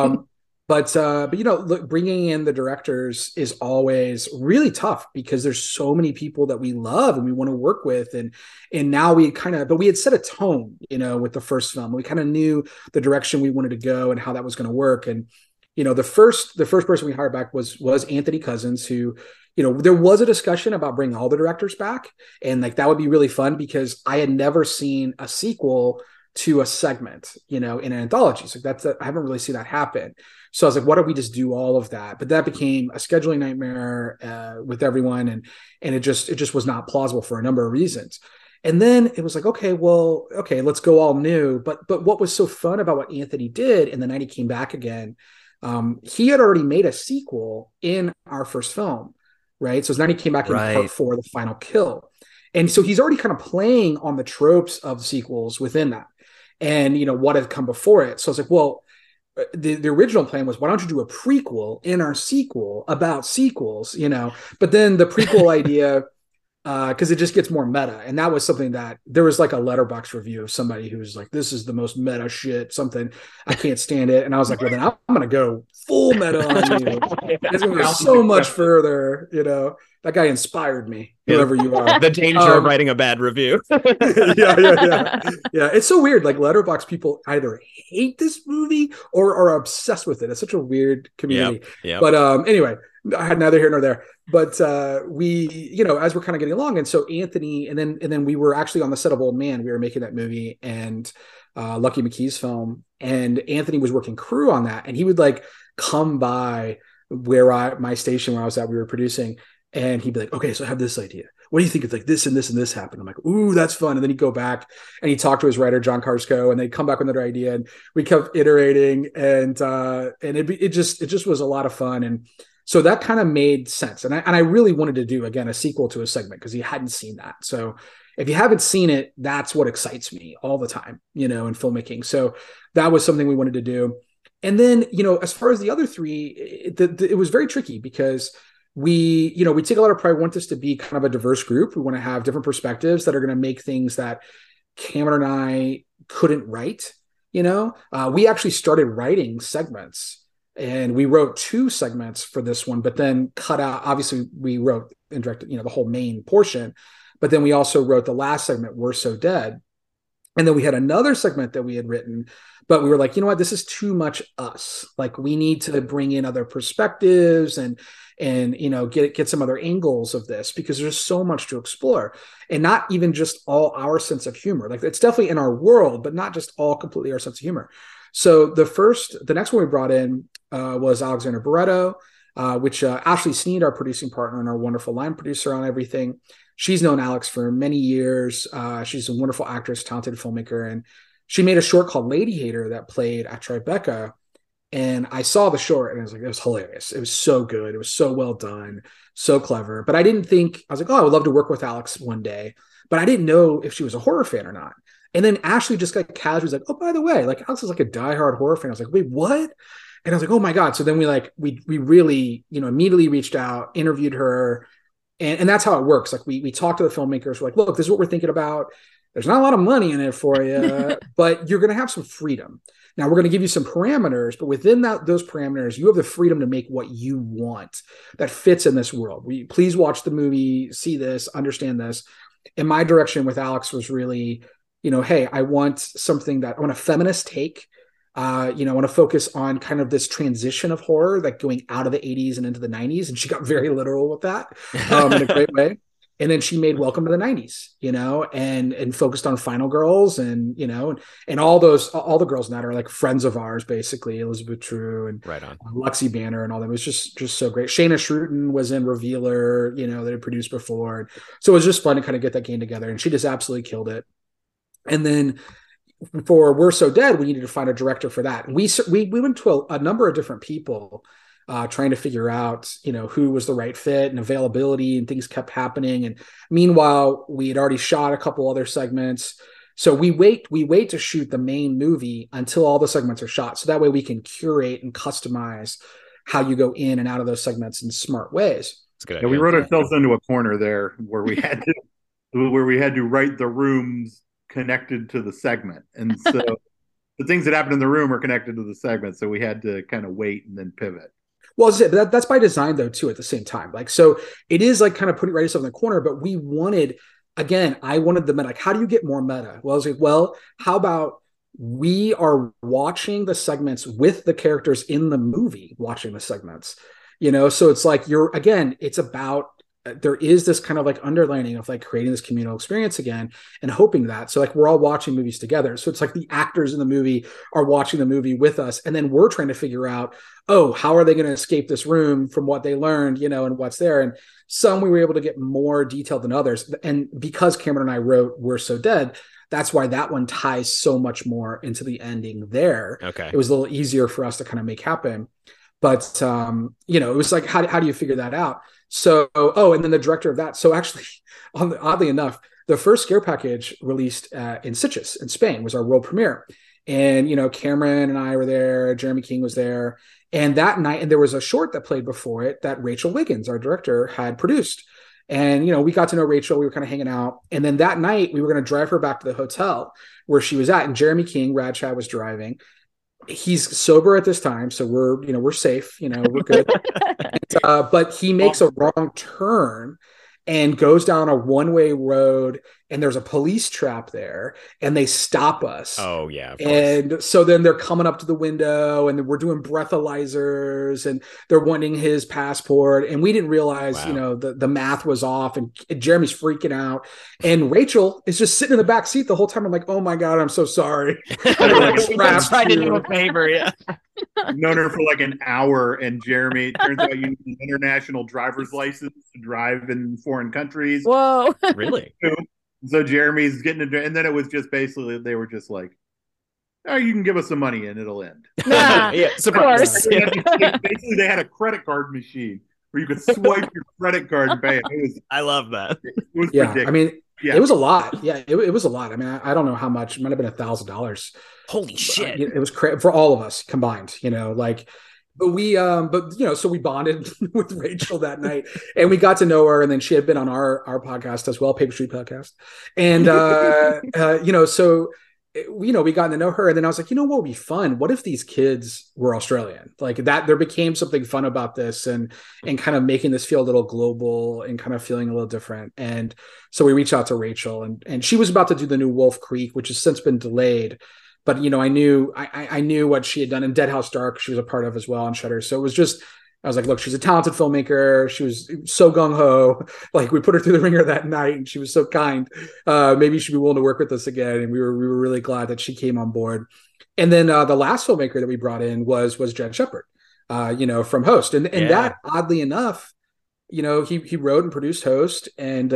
But look, bringing in the directors is always really tough because there's so many people that we love and we want to work with. And now we had set a tone, with the first film. We kind of knew the direction we wanted to go and how that was going to work. And, the first person we hired back was Anthony Cousins, who, there was a discussion about bringing all the directors back. And like, that would be really fun because I had never seen a sequel to a segment, in an anthology. So I haven't really seen that happen. So I was like, why don't we just do all of that? But that became a scheduling nightmare with everyone. And it just was not plausible for a number of reasons. And then it was like, okay, let's go all new. But what was so fun about what Anthony did and the night he came back again, he had already made a sequel in our first film, right? So then he came back in part 4, The Final Kill. And so he's already kind of playing on the tropes of sequels within that. And, what had come before it. So I was like, well, the original plan was, why don't you do a prequel in our sequel about sequels, but then the prequel idea, because it just gets more meta. And that was something that there was like a Letterboxd review of somebody who was like, this is the most meta shit, something, I can't stand it. And I was like, well, then I'm going to go full meta on you. It's going to go so much further, That guy inspired me, whoever you are. The danger of writing a bad review. Yeah. It's so weird. Like Letterboxd people either hate this movie or are obsessed with it. It's such a weird community. Yep. But anyway, I had neither here nor there. But we, as we're kind of getting along, and so Anthony, and then we were actually on the set of Old Man. We were making that movie and Lucky McKee's film, and Anthony was working crew on that, and he would like come by my station where I was at. We were producing. And he'd be like, okay, so I have this idea. What do you think if like this and this and this happened? I'm like, ooh, that's fun. And then he'd go back and he'd talk to his writer, John Karsko, and they'd come back with another idea. And we kept iterating and it just was a lot of fun. And so that kind of made sense. And I really wanted to do, again, a sequel to a segment because he hadn't seen that. So if you haven't seen it, that's what excites me all the time, in filmmaking. So that was something we wanted to do. And then, as far as the other three, it was very tricky because we take a lot of pride. We want this to be kind of a diverse group. We want to have different perspectives that are going to make things that Cameron and I couldn't write. We actually started writing segments and we wrote 2 segments for this one, but then cut out. Obviously, we wrote and directed, the whole main portion, but then we also wrote the last segment, We're So Dead. And then we had another segment that we had written, but we were like, you know what, this is too much us. Like we need to bring in other perspectives and get some other angles of this because there's so much to explore and not even just all our sense of humor. Like it's definitely in our world, but not just all completely our sense of humor. So the next one we brought in was Alexander Barreto, which Ashley Sneed, our producing partner and our wonderful line producer on everything. She's known Alex for many years. She's a wonderful actress, talented filmmaker, and she made a short called Lady Hater that played at Tribeca. And I saw the short and I was like, it was hilarious. It was so good. It was so well done, so clever. But I was like, oh, I would love to work with Alex one day. But I didn't know if she was a horror fan or not. And then Ashley just got casually was like, oh, by the way, like Alex is like a diehard horror fan. I was like, wait, what? And I was like, oh my God. So then we really, immediately reached out, interviewed her. And that's how it works. Like we talk to the filmmakers. We're like, look, this is what we're thinking about. There's not a lot of money in it for you, but you're going to have some freedom. Now we're going to give you some parameters, but within those parameters, you have the freedom to make what you want that fits in this world. Please watch the movie, see this, understand this. And my direction with Alex was really, hey, I want a feminist take. I want to focus on kind of this transition of horror, like going out of the 80s and into the 90s. And she got very literal with that in a great way. And then she made Welcome to the 90s, and focused on Final Girls and all the girls in that are like friends of ours, basically. Elizabeth True and right on. Lexi Banner and all that. It was just so great. Shayna Shruten was in Revealer, that had produced before. So it was just fun to kind of get that game together. And she just absolutely killed it. And then for We're So Dead, we needed to find a director for that. And we went to a number of different people, trying to figure out, who was the right fit and availability, and things kept happening. And meanwhile, we had already shot a couple other segments. So we wait to shoot the main movie until all the segments are shot. So that way we can curate and customize how you go in and out of those segments in smart ways. That's good. Yeah, we wrote ourselves into a corner there where we had to write the rooms connected to the segment. And so the things that happened in the room are connected to the segment. So we had to kind of wait and then pivot. Well, that's by design though, too, at the same time. Like, so it is like kind of putting yourself in the corner, but I wanted the meta. Like, how do you get more meta? Well, I was like, well, how about we are watching the segments with the characters in the movie, watching the segments, so it's like it's about, there is this kind of like underlining of like creating this communal experience again and hoping that. So like we're all watching movies together. So it's like the actors in the movie are watching the movie with us. And then we're trying to figure out, how are they going to escape this room from what they learned, and what's there. And some we were able to get more detailed than others. And because Cameron and I wrote We're So Dead, that's why that one ties so much more into the ending there. Okay. It was a little easier for us to kind of make happen. But, it was like, how do you figure that out? So, and then the director of that. So actually, oddly enough, the first Scare Package released in Sitges in Spain was our world premiere. And, Cameron and I were there, Jeremy King was there. And that night, and there was a short that played before it that Rachel Wiggins, our director, had produced. And, we got to know Rachel. We were kind of hanging out. And then that night, we were going to drive her back to the hotel where she was at. And Jeremy King, Rad Chad, was driving. He's sober at this time, so we're safe, we're good. But he makes a wrong turn and goes down a one-way road, and there's a police trap there, and they stop us. Oh yeah, of course. And so then they're coming up to the window, and we're doing breathalyzers, and they're wanting his passport, and we didn't realize, the math was off, and Jeremy's freaking out, and Rachel is just sitting in the back seat the whole time. I'm like, oh my God, I'm so sorry. I'm trying to do a favor, yeah. I've known her for like an hour, and Jeremy, it turns out you need an international driver's license to drive in foreign countries. Whoa. Really? So Jeremy's getting it, and then it was just basically, they were just like, oh, you can give us some money and it'll end. Yeah, of course. Basically, they had a credit card machine where you could swipe your credit card and pay it. I love that. It was ridiculous. I mean, yeah. It was a lot. Yeah, it was a lot. I mean, I don't know how much. It might have been $1,000. Holy shit! It was for all of us combined. But we, so we bonded with Rachel that night, and we got to know her, and then she had been on our podcast as well, Paper Street Podcast, and so we got to know her, and then I was like, what would be fun? What if these kids were Australian? Like that, there became something fun about this, and kind of making this feel a little global and kind of feeling a little different. And so we reached out to Rachel, and she was about to do the new Wolf Creek, which has since been delayed. But, I knew what she had done in Dead House Dark. She was a part of as well on Shudder. So it was just, I was like, look, she's a talented filmmaker. She was so gung-ho. Like, we put her through the ringer that night, and she was so kind. Maybe she'd be willing to work with us again. And we were really glad that she came on board. And then the last filmmaker that we brought in was Jen Shepard, from Host. And that, oddly enough, he wrote and produced Host. And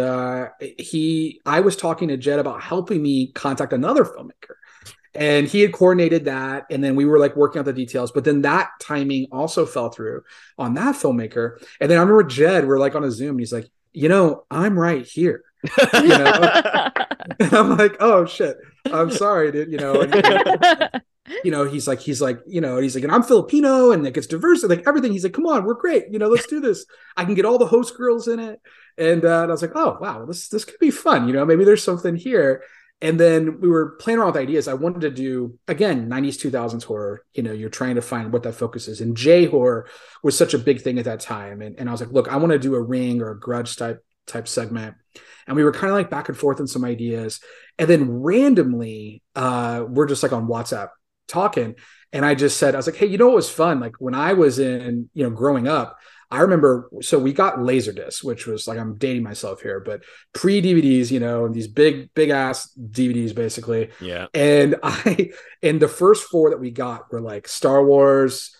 I was talking to Jed about helping me contact another filmmaker. And he had coordinated that, and then we were like working out the details. But then that timing also fell through on that filmmaker. And then I remember Jed, we're like on a Zoom, and he's like, I'm right here. And I'm like, oh shit, I'm sorry, dude. he's like, and I'm Filipino, and it gets diverse, and like everything. He's like, come on, we're great. Let's do this. I can get all the host girls in it. And I was like, oh, wow, this could be fun. Maybe there's something here. And then we were playing around with ideas. I wanted to do, again, 90s, 2000s horror. You're trying to find what that focus is. And J horror was such a big thing at that time. And I was like, look, I want to do a Ring or a Grudge type segment. And we were kind of like back and forth on some ideas. And then randomly, we're just like on WhatsApp talking. And I just said, I was like, hey, what was fun? Like when I was in, growing up, I remember, so we got Laserdisc, which was like, I'm dating myself here, but pre-DVDs, these big ass DVDs basically. Yeah. And the first 4 that we got were like Star Wars,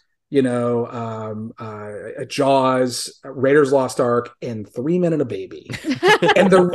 Jaws, Raiders Lost Ark, and 3 Men and a Baby. And the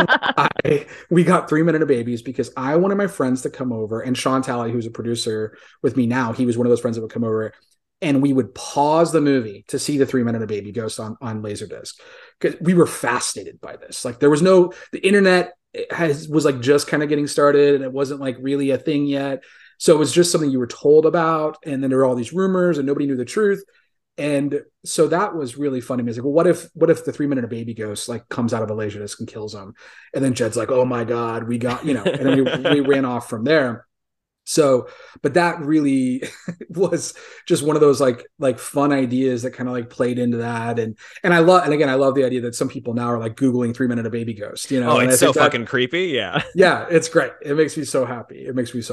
reason we got 3 Men and a Baby is because I wanted my friends to come over, and Sean Talley, who's a producer with me now, he was one of those friends that would come over, and we would pause the movie to see the 3 Men and a Baby Ghost on Laserdisc, because we were fascinated by this. Like the internet was like just kind of getting started, and it wasn't like really a thing yet. So it was just something you were told about. And then there were all these rumors and nobody knew the truth. And so that was really funny. I was like, well, what if the 3 Men and a Baby Ghost like comes out of a Laserdisc and kills him? And then Jed's like, oh my God, we got, and then we ran off from there. So, but that really was just one of those like fun ideas that kind of like played into that. And I love the idea that some people now are like Googling 3 Men and a Baby Ghost, Oh, it's so fucking creepy. Yeah. Yeah. It's great. It makes me so happy.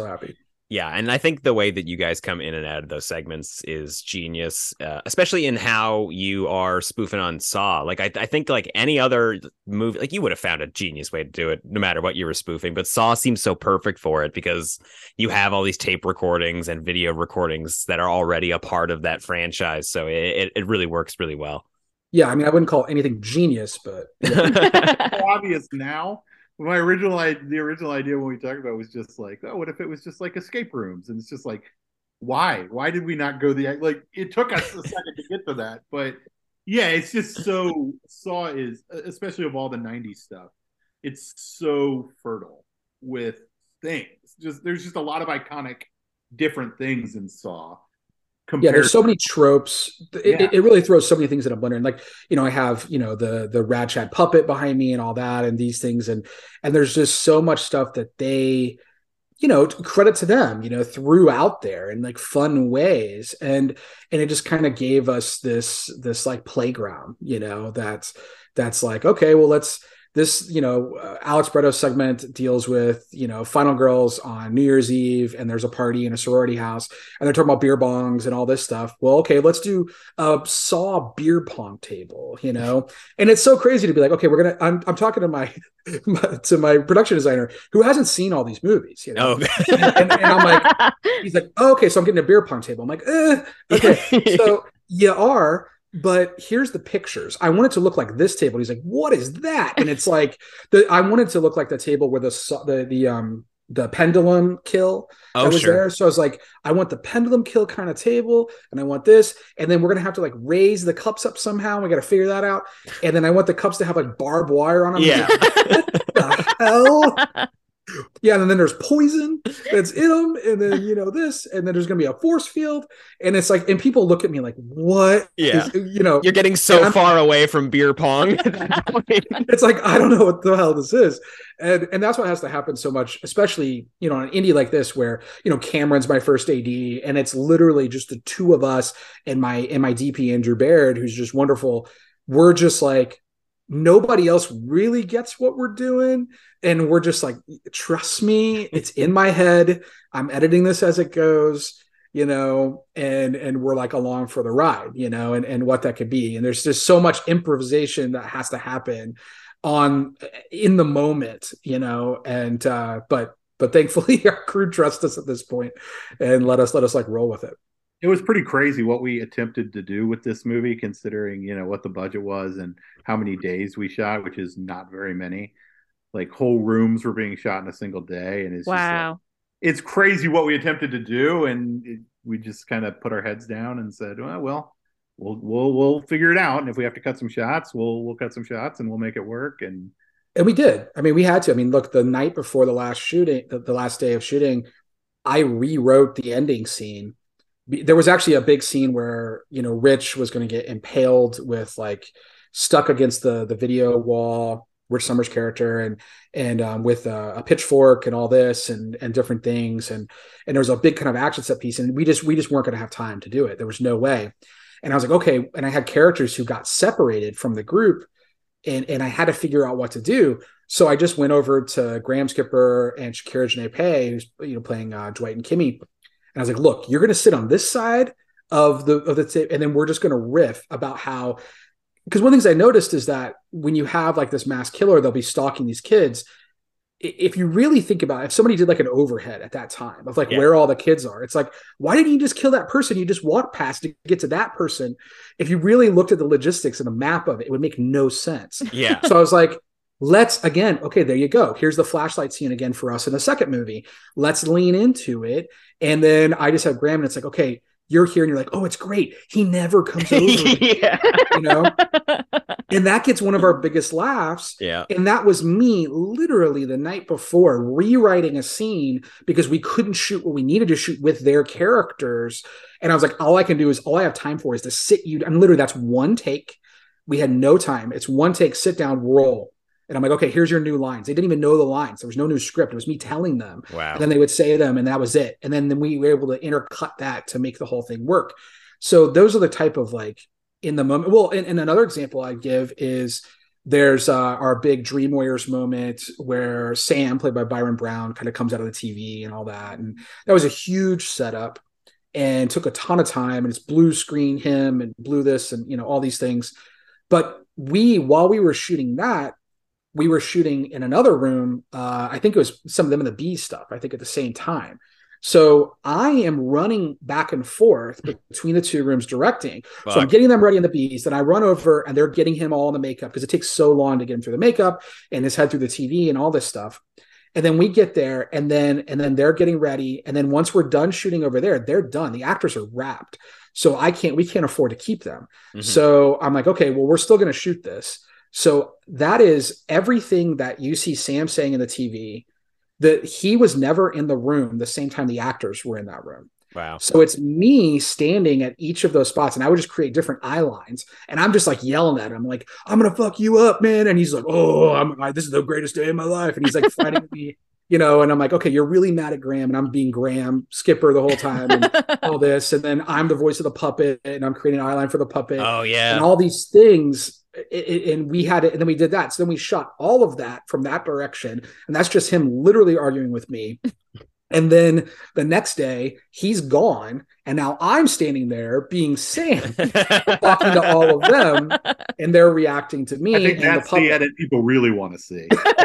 Yeah, and I think the way that you guys come in and out of those segments is genius, especially in how you are spoofing on Saw. Like, I think like any other movie, like you would have found a genius way to do it, no matter what you were spoofing. But Saw seems so perfect for it because you have all these tape recordings and video recordings that are already a part of that franchise. So it really works really well. Yeah, I mean, I wouldn't call anything genius, but yeah. Obvious now. The original idea when we talked about was just like, oh, what if it was just like escape rooms? And it's just like, why did we not go it took us a second to get to that, but yeah, it's just so Saw is, especially of all the 90s stuff, it's so fertile with things. There's just a lot of iconic different things in Saw. Yeah, there's so many tropes. It really throws so many things in a blender. And like, I have, the Rad Chad puppet behind me and all that and these things. And there's just so much stuff that they, credit to them, threw out there in like fun ways. And it just kind of gave us this like playground, that's like, okay, well, this Alex Brito segment deals with final girls on New Year's Eve, and there's a party in a sorority house, and they're talking about beer bongs and all this stuff. Well, okay, let's do a Saw beer pong table, and it's so crazy to be like, okay, I'm talking to my production designer who hasn't seen all these movies, Oh. and I'm like, he's like, oh, okay, so I'm getting a beer pong table. I'm like, okay, so you are. But here's the pictures. I want it to look like this table. He's like, what is that? And it's like, I want it to look like the table where the pendulum kill that was there. So I was like, I want the pendulum kill kind of table, and I want this. And then we're going to have to like raise the cups up somehow. We got to figure that out. And then I want the cups to have like barbed wire on them. Yeah. What the hell? Yeah, and then there's poison that's in them, and then this, and then there's gonna be a force field, and it's like, and people look at me like, what? Yeah, you're getting so far away from beer pong. It's like, I don't know what the hell this is, and that's what has to happen so much, especially on an indie like this where Cameron's my first AD, and it's literally just the two of us and my DP Andrew Baird, who's just wonderful. We're just like, nobody else really gets what we're doing. And we're just like, trust me, it's in my head. I'm editing this as it goes, and we're like along for the ride, and what that could be. And there's just so much improvisation that has to happen in the moment, and, but thankfully our crew trusts us at this point and let us like roll with it. It was pretty crazy what we attempted to do with this movie, considering, what the budget was and how many days we shot, which is not very many. Like whole rooms were being shot in a single day. And it's just like, it's crazy what we attempted to do. And we just kind of put our heads down and said, well, we'll figure it out. And if we have to cut some shots, we'll cut some shots and we'll make it work. And we did. I mean, we had to. I mean, look, the night before the last shooting, the last day of shooting, I rewrote the ending scene. There was actually a big scene where, Rich was going to get impaled with like stuck against the video wall, Rich Summers' character, and with a pitchfork and all this and different things. And there was a big kind of action set piece, and we just weren't going to have time to do it. There was no way. And I was like, okay. And I had characters who got separated from the group, and I had to figure out what to do. So I just went over to Graham Skipper and Shakira Janae Pay, who's playing Dwight and Kimmy. And I was like, look, you're going to sit on this side of the tape, and then we're just going to riff about how, because one of the things I noticed is that when you have like this mass killer, they'll be stalking these kids. If you really think about it, if somebody did like an overhead at that time of like where all the kids are, it's like, why didn't you just kill that person? You just walk past to get to that person. If you really looked at the logistics and the map of it, it would make no sense. Yeah. So I was like, okay, there you go. Here's the flashlight scene again for us in the second movie. Let's lean into it. And then I just have Graham, and it's like, okay, you're here, and you're like, oh, it's great. He never comes over. And that gets one of our biggest laughs. Yeah. And that was me literally the night before rewriting a scene because we couldn't shoot what we needed to shoot with their characters. And I was like, all I have time for is to sit you. And literally that's one take. We had no time. It's one take, sit down, roll. And I'm like, okay, here's your new lines. They didn't even know the lines. There was no new script. It was me telling them. Wow. And then they would say them, and that was it. And then we were able to intercut that to make the whole thing work. So those are the type of like in the moment. Well, and another example I give is there's our big Dream Warriors moment where Sam, played by Byron Brown, kind of comes out of the TV and all that. And that was a huge setup and took a ton of time. And it's blue screen him and blue this and, all these things. But while we were shooting that, we were shooting in another room. I think it was some of them in the B stuff, I think at the same time. So I am running back and forth between the two rooms directing. Fuck. So I'm getting them ready in the Bs. Then I run over and they're getting him all in the makeup because it takes so long to get him through the makeup and his head through the TV and all this stuff. And then we get there and then they're getting ready. And then once we're done shooting over there, they're done. The actors are wrapped. So we can't afford to keep them. Mm-hmm. So I'm like, okay, well, we're still going to shoot this. So that is everything that you see Sam saying in the TV, that he was never in the room the same time the actors were in that room. Wow. So it's me standing at each of those spots, and I would just create different eye lines, and I'm just like yelling at him, like, I'm going to fuck you up, man. And he's like, oh, this is the greatest day of my life. And he's like fighting me, and I'm like, okay, you're really mad at Graham, and I'm being Graham Skipper the whole time and all this. And then I'm the voice of the puppet, and I'm creating an eye line for the puppet. Oh yeah. And all these things. And we had it, and then we did that. So then we shot all of that from that direction, and that's just him literally arguing with me. And then the next day he's gone, and now I'm standing there being Sam, talking to all of them, and they're reacting to me. I think and that's the edit people really want to see.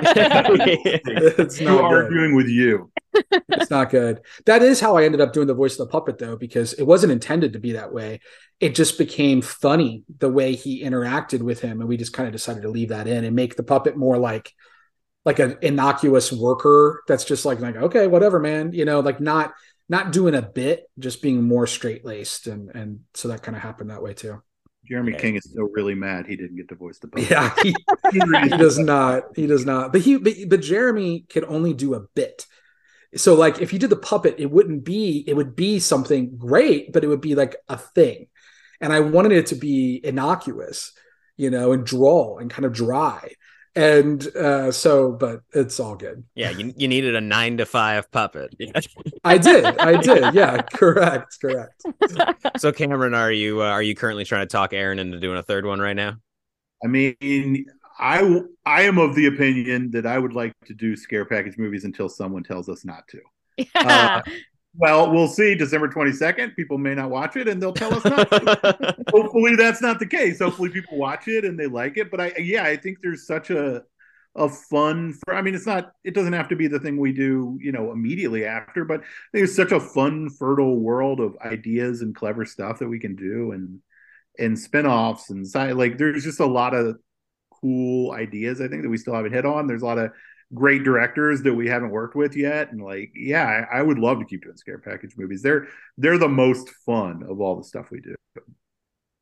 It's not arguing with you. It's not good. That is how I ended up doing the voice of the puppet, though, because it wasn't intended to be that way. It just became funny the way he interacted with him, and we just kind of decided to leave that in and make the puppet more like an innocuous worker that's just like okay, whatever, man, like not doing a bit, just being more straight-laced, and so that kind of happened that way too. Jeremy King is still really mad he didn't get to voice the puppet. Yeah, he does not. But Jeremy can only do a bit. So like if you did the puppet, it would be something great, but it would be like a thing. And I wanted it to be innocuous, and droll and kind of dry. And but it's all good. Yeah, you needed a 9-to-5 puppet. I did. Yeah, correct. So Cameron, are you currently trying to talk Aaron into doing a third one right now? I mean, I am of the opinion that I would like to do scare package movies until someone tells us not to. Yeah. Well, we'll see. December 22nd, people may not watch it, and they'll tell us not to. Hopefully, that's not the case. Hopefully, people watch it and they like it. But I think there's such a fun. It doesn't have to be the thing we do, immediately after. But there's such a fun, fertile world of ideas and clever stuff that we can do, and spinoffs and there's just a lot of cool ideas. I think that we still haven't hit on. There's a lot of great directors that we haven't worked with yet, and I would love to keep doing scare package movies. They're the most fun of all the stuff we do.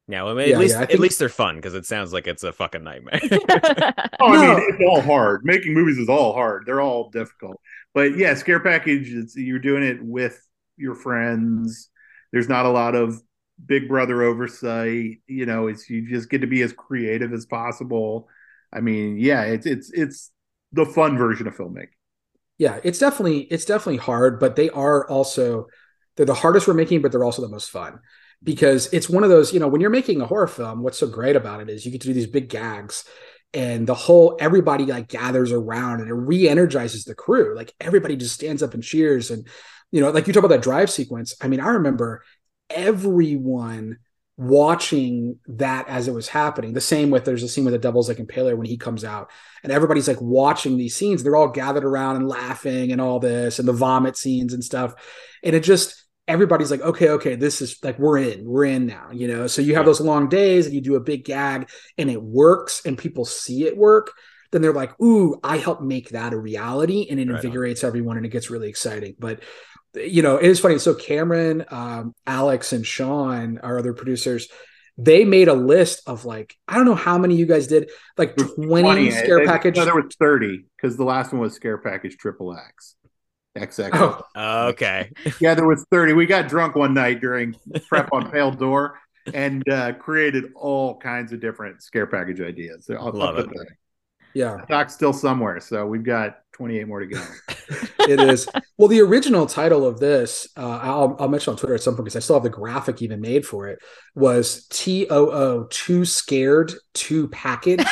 Yeah, well, at least they're fun because it sounds like it's a fucking nightmare. I mean, it's all hard. Making movies is all hard. They're all difficult. But yeah, Scare Package, you're doing it with your friends. There's not a lot of big brother oversight. You just get to be as creative as possible. I mean, yeah, it's the fun version of filmmaking. Yeah, it's definitely hard, but they're the hardest we're making, but they're also the most fun. Because it's one of those, when you're making a horror film, what's so great about it is you get to do these big gags and everybody like gathers around and it re-energizes the crew. Like everybody just stands up and cheers. And, like you talk about that drive sequence. I mean, I remember everyone watching that as it was happening. The same with, there's a scene with the Devil's Like Impaler when he comes out and everybody's like watching these scenes. They're all gathered around and laughing and all this and the vomit scenes and stuff. And it just, everybody's like, okay, this is like, we're in now, so you have those long days and you do a big gag and it works and people see it work. Then they're like, ooh, I helped make that a reality. And it invigorates everyone and it gets really exciting. But, it is funny. So Cameron, Alex and Sean, our other producers, they made a list of like, I don't know how many you guys did, like 20 Scare Package. No, there was 30 because the last one was Scare Package Triple X. Oh, okay. Yeah, there was 30. We got drunk one night during prep on Pale Door and created all kinds of different Scare Package ideas. So Love it. Yeah. The stock's still somewhere, so we've got 28 more to go. It is. Well, the original title of this, I'll mention on Twitter at some point because I still have the graphic even made for it, was TOO, Too Scared, Too Package.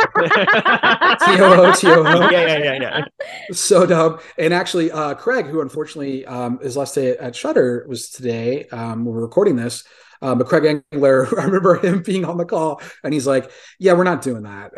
TOO. Yeah. So dumb. And actually, Craig, who unfortunately his last day at Shudder was today, when we're recording this, but Craig Engler, I remember him being on the call and he's like, yeah, we're not doing that.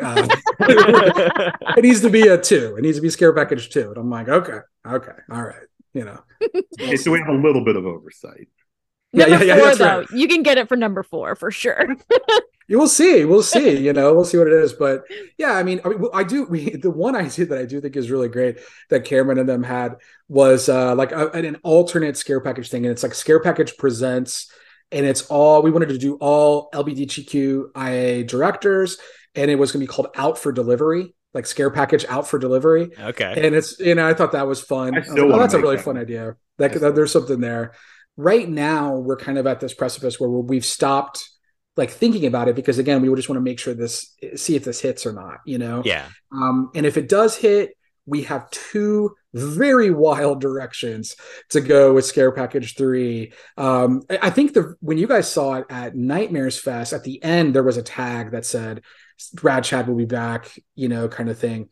It needs to be a 2. It needs to be Scare Package 2. And I'm like, okay. All right. Okay, so we have a little bit of oversight. Number 4, though. Right. You can get it for number 4 for sure. We'll see. We'll see what it is. But yeah, I mean, the one idea that I do think is really great that Cameron and them had was like an alternate Scare Package thing. And it's like Scare Package Presents. And we wanted to do all LGBTQIA directors, and it was going to be called Out for Delivery, like Scare Package Out for Delivery. Okay. And it's, I thought that was fun. That's a really fun idea. There's something there. Right now, we're kind of at this precipice where we've stopped like thinking about it because again, we just want to make sure see if this hits or not, Yeah. And if it does hit, we have 2 very wild directions to go with Scare Package 3. I think when you guys saw it at Nightmares Fest, at the end, there was a tag that said, Rad Chad will be back, kind of thing.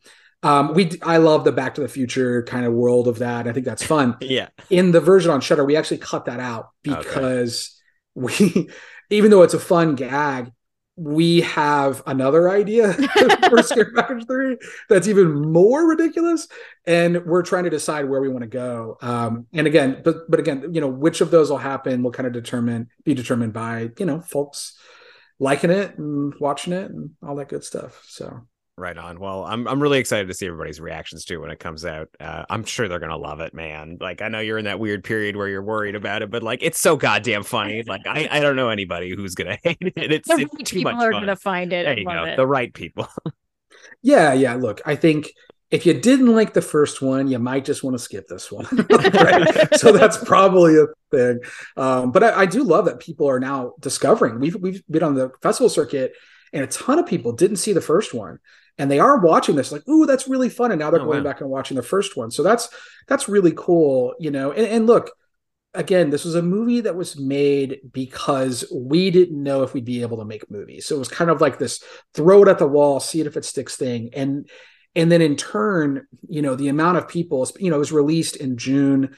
I love the Back to the Future kind of world of that. I think that's fun. Yeah. In the version on Shudder, we actually cut that out because even though it's a fun gag, we have another idea for Scare Package 3 that's even more ridiculous, and we're trying to decide where we want to go. And again, but again, which of those will happen will kind of be determined by folks liking it and watching it and all that good stuff. So. Right on. Well, I'm really excited to see everybody's reactions too when it comes out. I'm sure they're gonna love it, man. Like I know you're in that weird period where you're worried about it, but like it's so goddamn funny. Like I don't know anybody who's gonna hate it. It's too much fun. People are gonna find it. There you go. The right people. Yeah. Look, I think if you didn't like the first one, you might just want to skip this one. Right? So that's probably a thing. But I do love that people are now discovering. We've been on the festival circuit, and a ton of people didn't see the first one. And they are watching this like, ooh, that's really fun. And now they're going back and watching the first one. So that's really cool, and look, again, this was a movie that was made because we didn't know if we'd be able to make movies. So it was kind of like this throw it at the wall, see it if it sticks thing. And then in turn, the amount of people, it was released in June,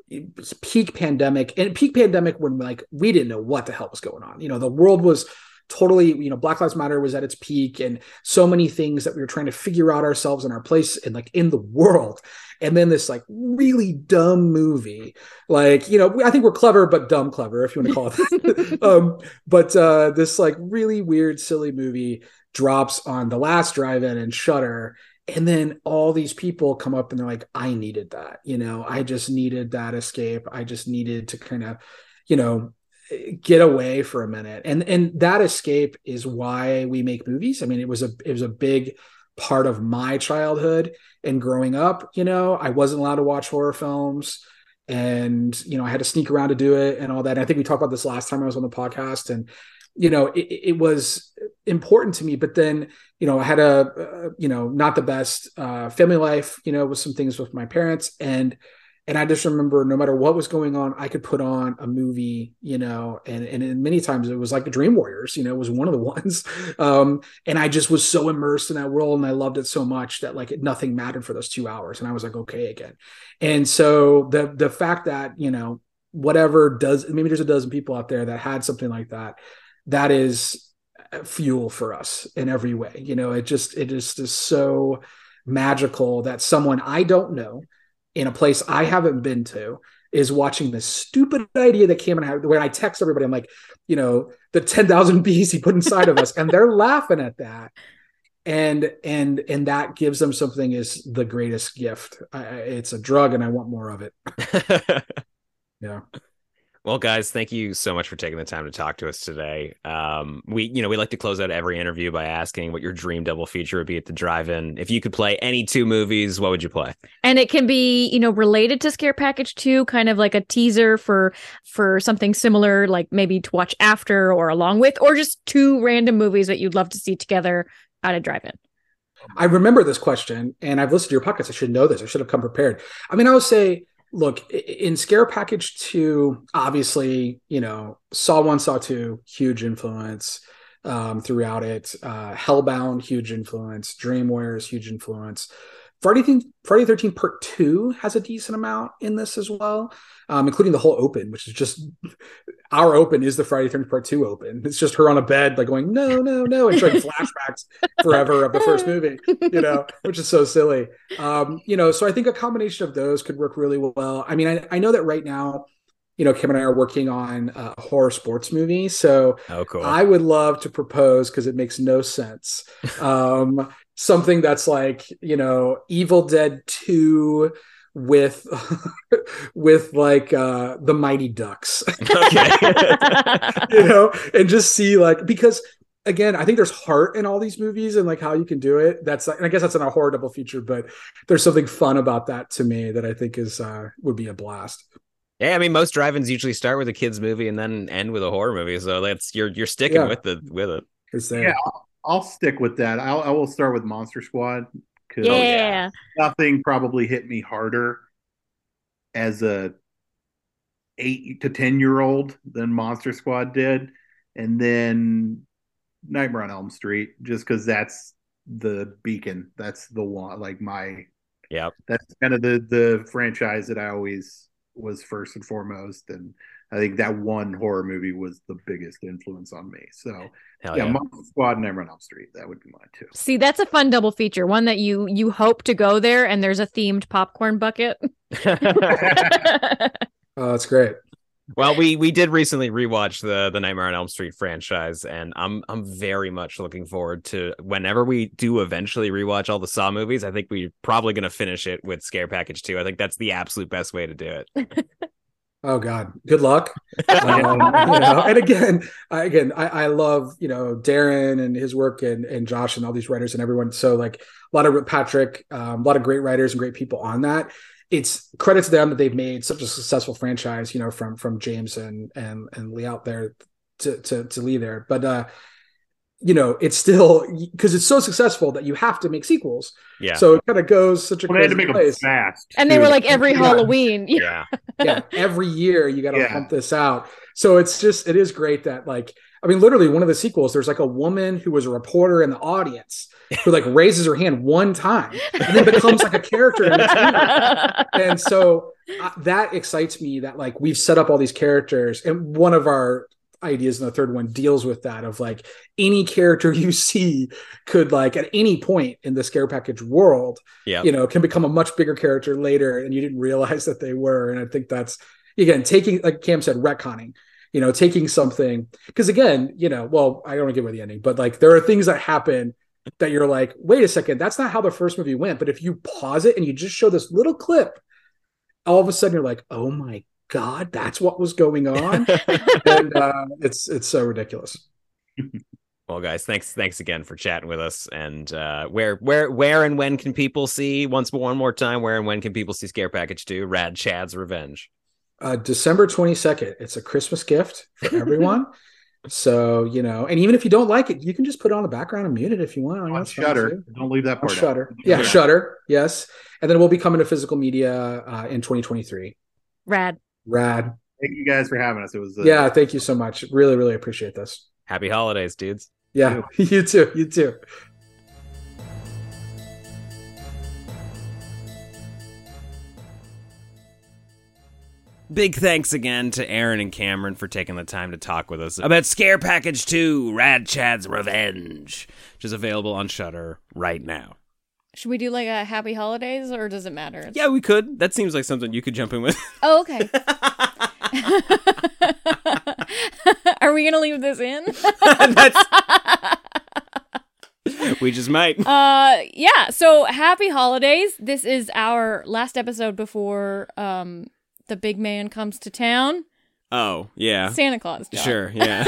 peak pandemic when like, we didn't know what the hell was going on. The world was totally, Black Lives Matter was at its peak and so many things that we were trying to figure out ourselves and our place in the world. And then this like really dumb movie, like, I think we're clever, but dumb clever, if you want to call it that. But this like really weird, silly movie drops on the last drive-in and Shudder. And then all these people come up and they're like, I needed that, I just needed that escape. I just needed to kind of, get away for a minute. And that escape is why we make movies. I mean, it was a big part of my childhood and growing up. I wasn't allowed to watch horror films, and I had to sneak around to do it and all that. And I think we talked about this last time I was on the podcast, and it was important to me. But then I had a not the best family life, with some things with my parents, and I just remember no matter what was going on, I could put on a movie, and many times it was like the Dream Warriors, was one of the ones. And I just was so immersed in that world, and I loved it so much that like nothing mattered for those 2 hours. And I was like, okay again. And so the fact that, whatever does, maybe there's a dozen people out there that had something like that, that is fuel for us in every way. It just is so magical that someone I don't know in a place I haven't been to is watching this stupid idea that Cameron had, where I text everybody, I'm like, the 10,000 bees he put inside of us, and they're laughing at that. And that gives them something is the greatest gift. It's a drug, and I want more of it. Yeah. Well, guys, thank you so much for taking the time to talk to us today. We like to close out every interview by asking what your dream double feature would be at the drive-in. If you could play any two movies, what would you play? And it can be, related to Scare Package 2, kind of like a teaser for something similar, like maybe to watch after or along with, or just two random movies that you'd love to see together at a drive-in. I remember this question, and I've listened to your podcast. I should know this. I should have come prepared. I mean, I would say, look, in Scare Package 2, obviously, Saw 1, Saw 2, huge influence throughout it. Hellbound, huge influence. Dream Warriors, huge influence. Friday the 13th Part 2 has a decent amount in this as well, including the whole open, which is just, our open is the Friday the 13th Part 2 open. It's just her on a bed, like going, no, no, no, and showing flashbacks forever of the first movie, which is so silly. So I think a combination of those could work really well. I mean, I know that right now, Kim and I are working on a horror sports movie. So cool. I would love to propose, because it makes no sense, something that's like, Evil Dead 2 with like the Mighty Ducks. Okay. And just see, like, because again, I think there's heart in all these movies and like how you can do it. That's like, and I guess that's not a horror double feature, but there's something fun about that to me that I think is would be a blast. Yeah, I mean, most drive-ins usually start with a kids movie and then end with a horror movie, so that's you're sticking with it. Yeah, I'll stick with that. I will start with Monster Squad, because nothing probably hit me harder as a 8 to 10-year-old than Monster Squad did, and then Nightmare on Elm Street, just because that's the beacon. That's the one. Like that's kind of the franchise that I always was first and foremost, and I think that one horror movie was the biggest influence on me. So Monster Squad and Nightmare on Elm Street, that would be mine too. See, that's a fun double feature, one that you hope to go there and there's a themed popcorn bucket. Oh, that's great. Well, we did recently rewatch the Nightmare on Elm Street franchise, and I'm very much looking forward to whenever we do eventually rewatch all the Saw movies. I think we're probably going to finish it with Scare Package 2. I think that's the absolute best way to do it. Oh God, good luck. And again, I love, Darren and his work and Josh and all these writers and everyone. So like a lot of Patrick, a lot of great writers and great people on that. It's credit to them that they've made such a successful franchise, from James and Lee out there to Lee there. But, it's still, because it's so successful that you have to make sequels. Yeah. So it kind of goes such a crazy they had to make place. Them fast. And they were like every Halloween. Yeah. Every year you got to pump this out. So it is great that literally one of the sequels, there's like a woman who was a reporter in the audience who like raises her hand one time and then becomes like a character in the trailer. And so that excites me that like we've set up all these characters, and one of our ideas in the third one deals with that of like any character you see could like at any point in the Scare Package world, can become a much bigger character later and you didn't realize that they were. And I think that's, again, taking, like Cam said, retconning, taking something, because again, I don't want to give away the ending, but like there are things that happen that you're like, wait a second, that's not how the first movie went. But if you pause it and you just show this little clip, all of a sudden you're like, oh my God, that's what was going on. And it's so ridiculous. Well, guys, thanks again for chatting with us. And where and when can people see, one more time, where and when can people see Scare Package 2, Rad Chad's Revenge? December 22nd. It's a Christmas gift for everyone. So, and even if you don't like it, you can just put it on the background and mute it if you want. On Shudder. Don't leave that part Shudder. Out. Yeah, Shudder. Yes. And then we'll be coming to physical media in 2023. Rad. Thank you guys for having us. It was thank you so much. Really, really appreciate this. Happy holidays, dudes. Yeah, you too. Big thanks again to Aaron and Cameron for taking the time to talk with us about Scare Package 2, Rad Chad's Revenge, which is available on Shudder right now. Should we do like a happy holidays, or does it matter? Yeah, we could. That seems like something you could jump in with. Oh, okay. Are we going to leave this in? We just might. Yeah, so happy holidays. This is our last episode before the big man comes to town. Oh, yeah. Santa Claus, John. Sure, yeah.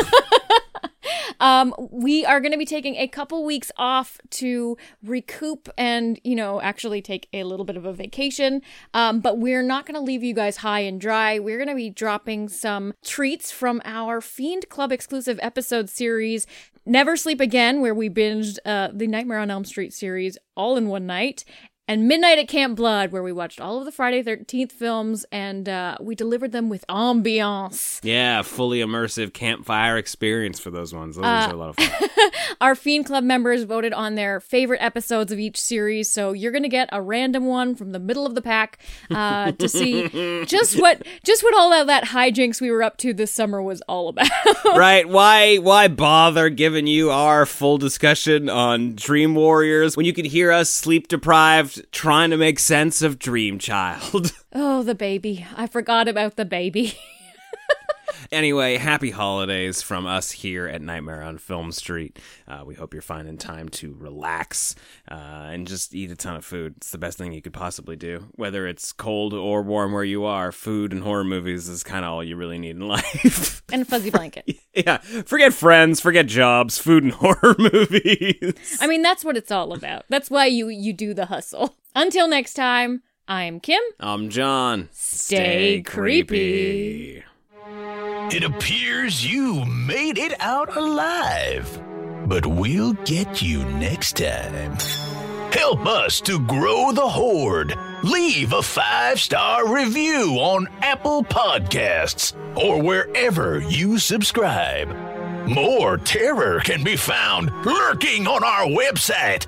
We are going to be taking a couple weeks off to recoup and, actually take a little bit of a vacation. But we're not going to leave you guys high and dry. We're going to be dropping some treats from our Fiend Club exclusive episode series, Never Sleep Again, where we binged the Nightmare on Elm Street series all in one night, and Midnight at Camp Blood, where we watched all of the Friday 13th films, and we delivered them with ambiance. Yeah, fully immersive campfire experience for those ones. Those ones are a lot of fun. Our Fiend Club members voted on their favorite episodes of each series, so you're going to get a random one from the middle of the pack to see just what all of that hijinks we were up to this summer was all about. Right? Why bother giving you our full discussion on Dream Warriors when you can hear us sleep deprived trying to make sense of Dream Child? Oh, the baby. I forgot about the baby. Anyway, happy holidays from us here at Nightmare on Film Street. We hope you're finding time to relax and just eat a ton of food. It's the best thing you could possibly do. Whether it's cold or warm where you are, food and horror movies is kind of all you really need in life. And a fuzzy blanket. Yeah, forget friends, forget jobs, food and horror movies. I mean, that's what it's all about. That's why you do the hustle. Until next time, I'm Kim. I'm John. Stay creepy. It appears you made it out alive, but we'll get you next time. Help us to grow the horde. Leave a 5-star review on Apple Podcasts or wherever you subscribe. More terror can be found lurking on our website,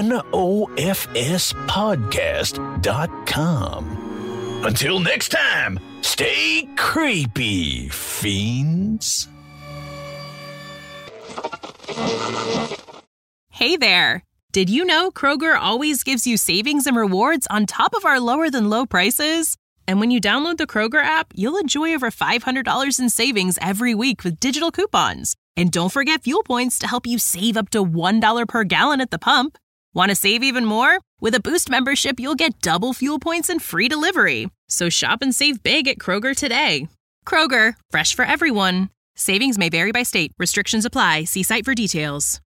nofspodcast.com. Until next time, stay creepy, fiends. Hey there. Did you know Kroger always gives you savings and rewards on top of our lower than low prices? And when you download the Kroger app, you'll enjoy over $500 in savings every week with digital coupons. And don't forget fuel points to help you save up to $1 per gallon at the pump. Want to save even more? With a Boost membership, you'll get double fuel points and free delivery. So shop and save big at Kroger today. Kroger, fresh for everyone. Savings may vary by state. Restrictions apply. See site for details.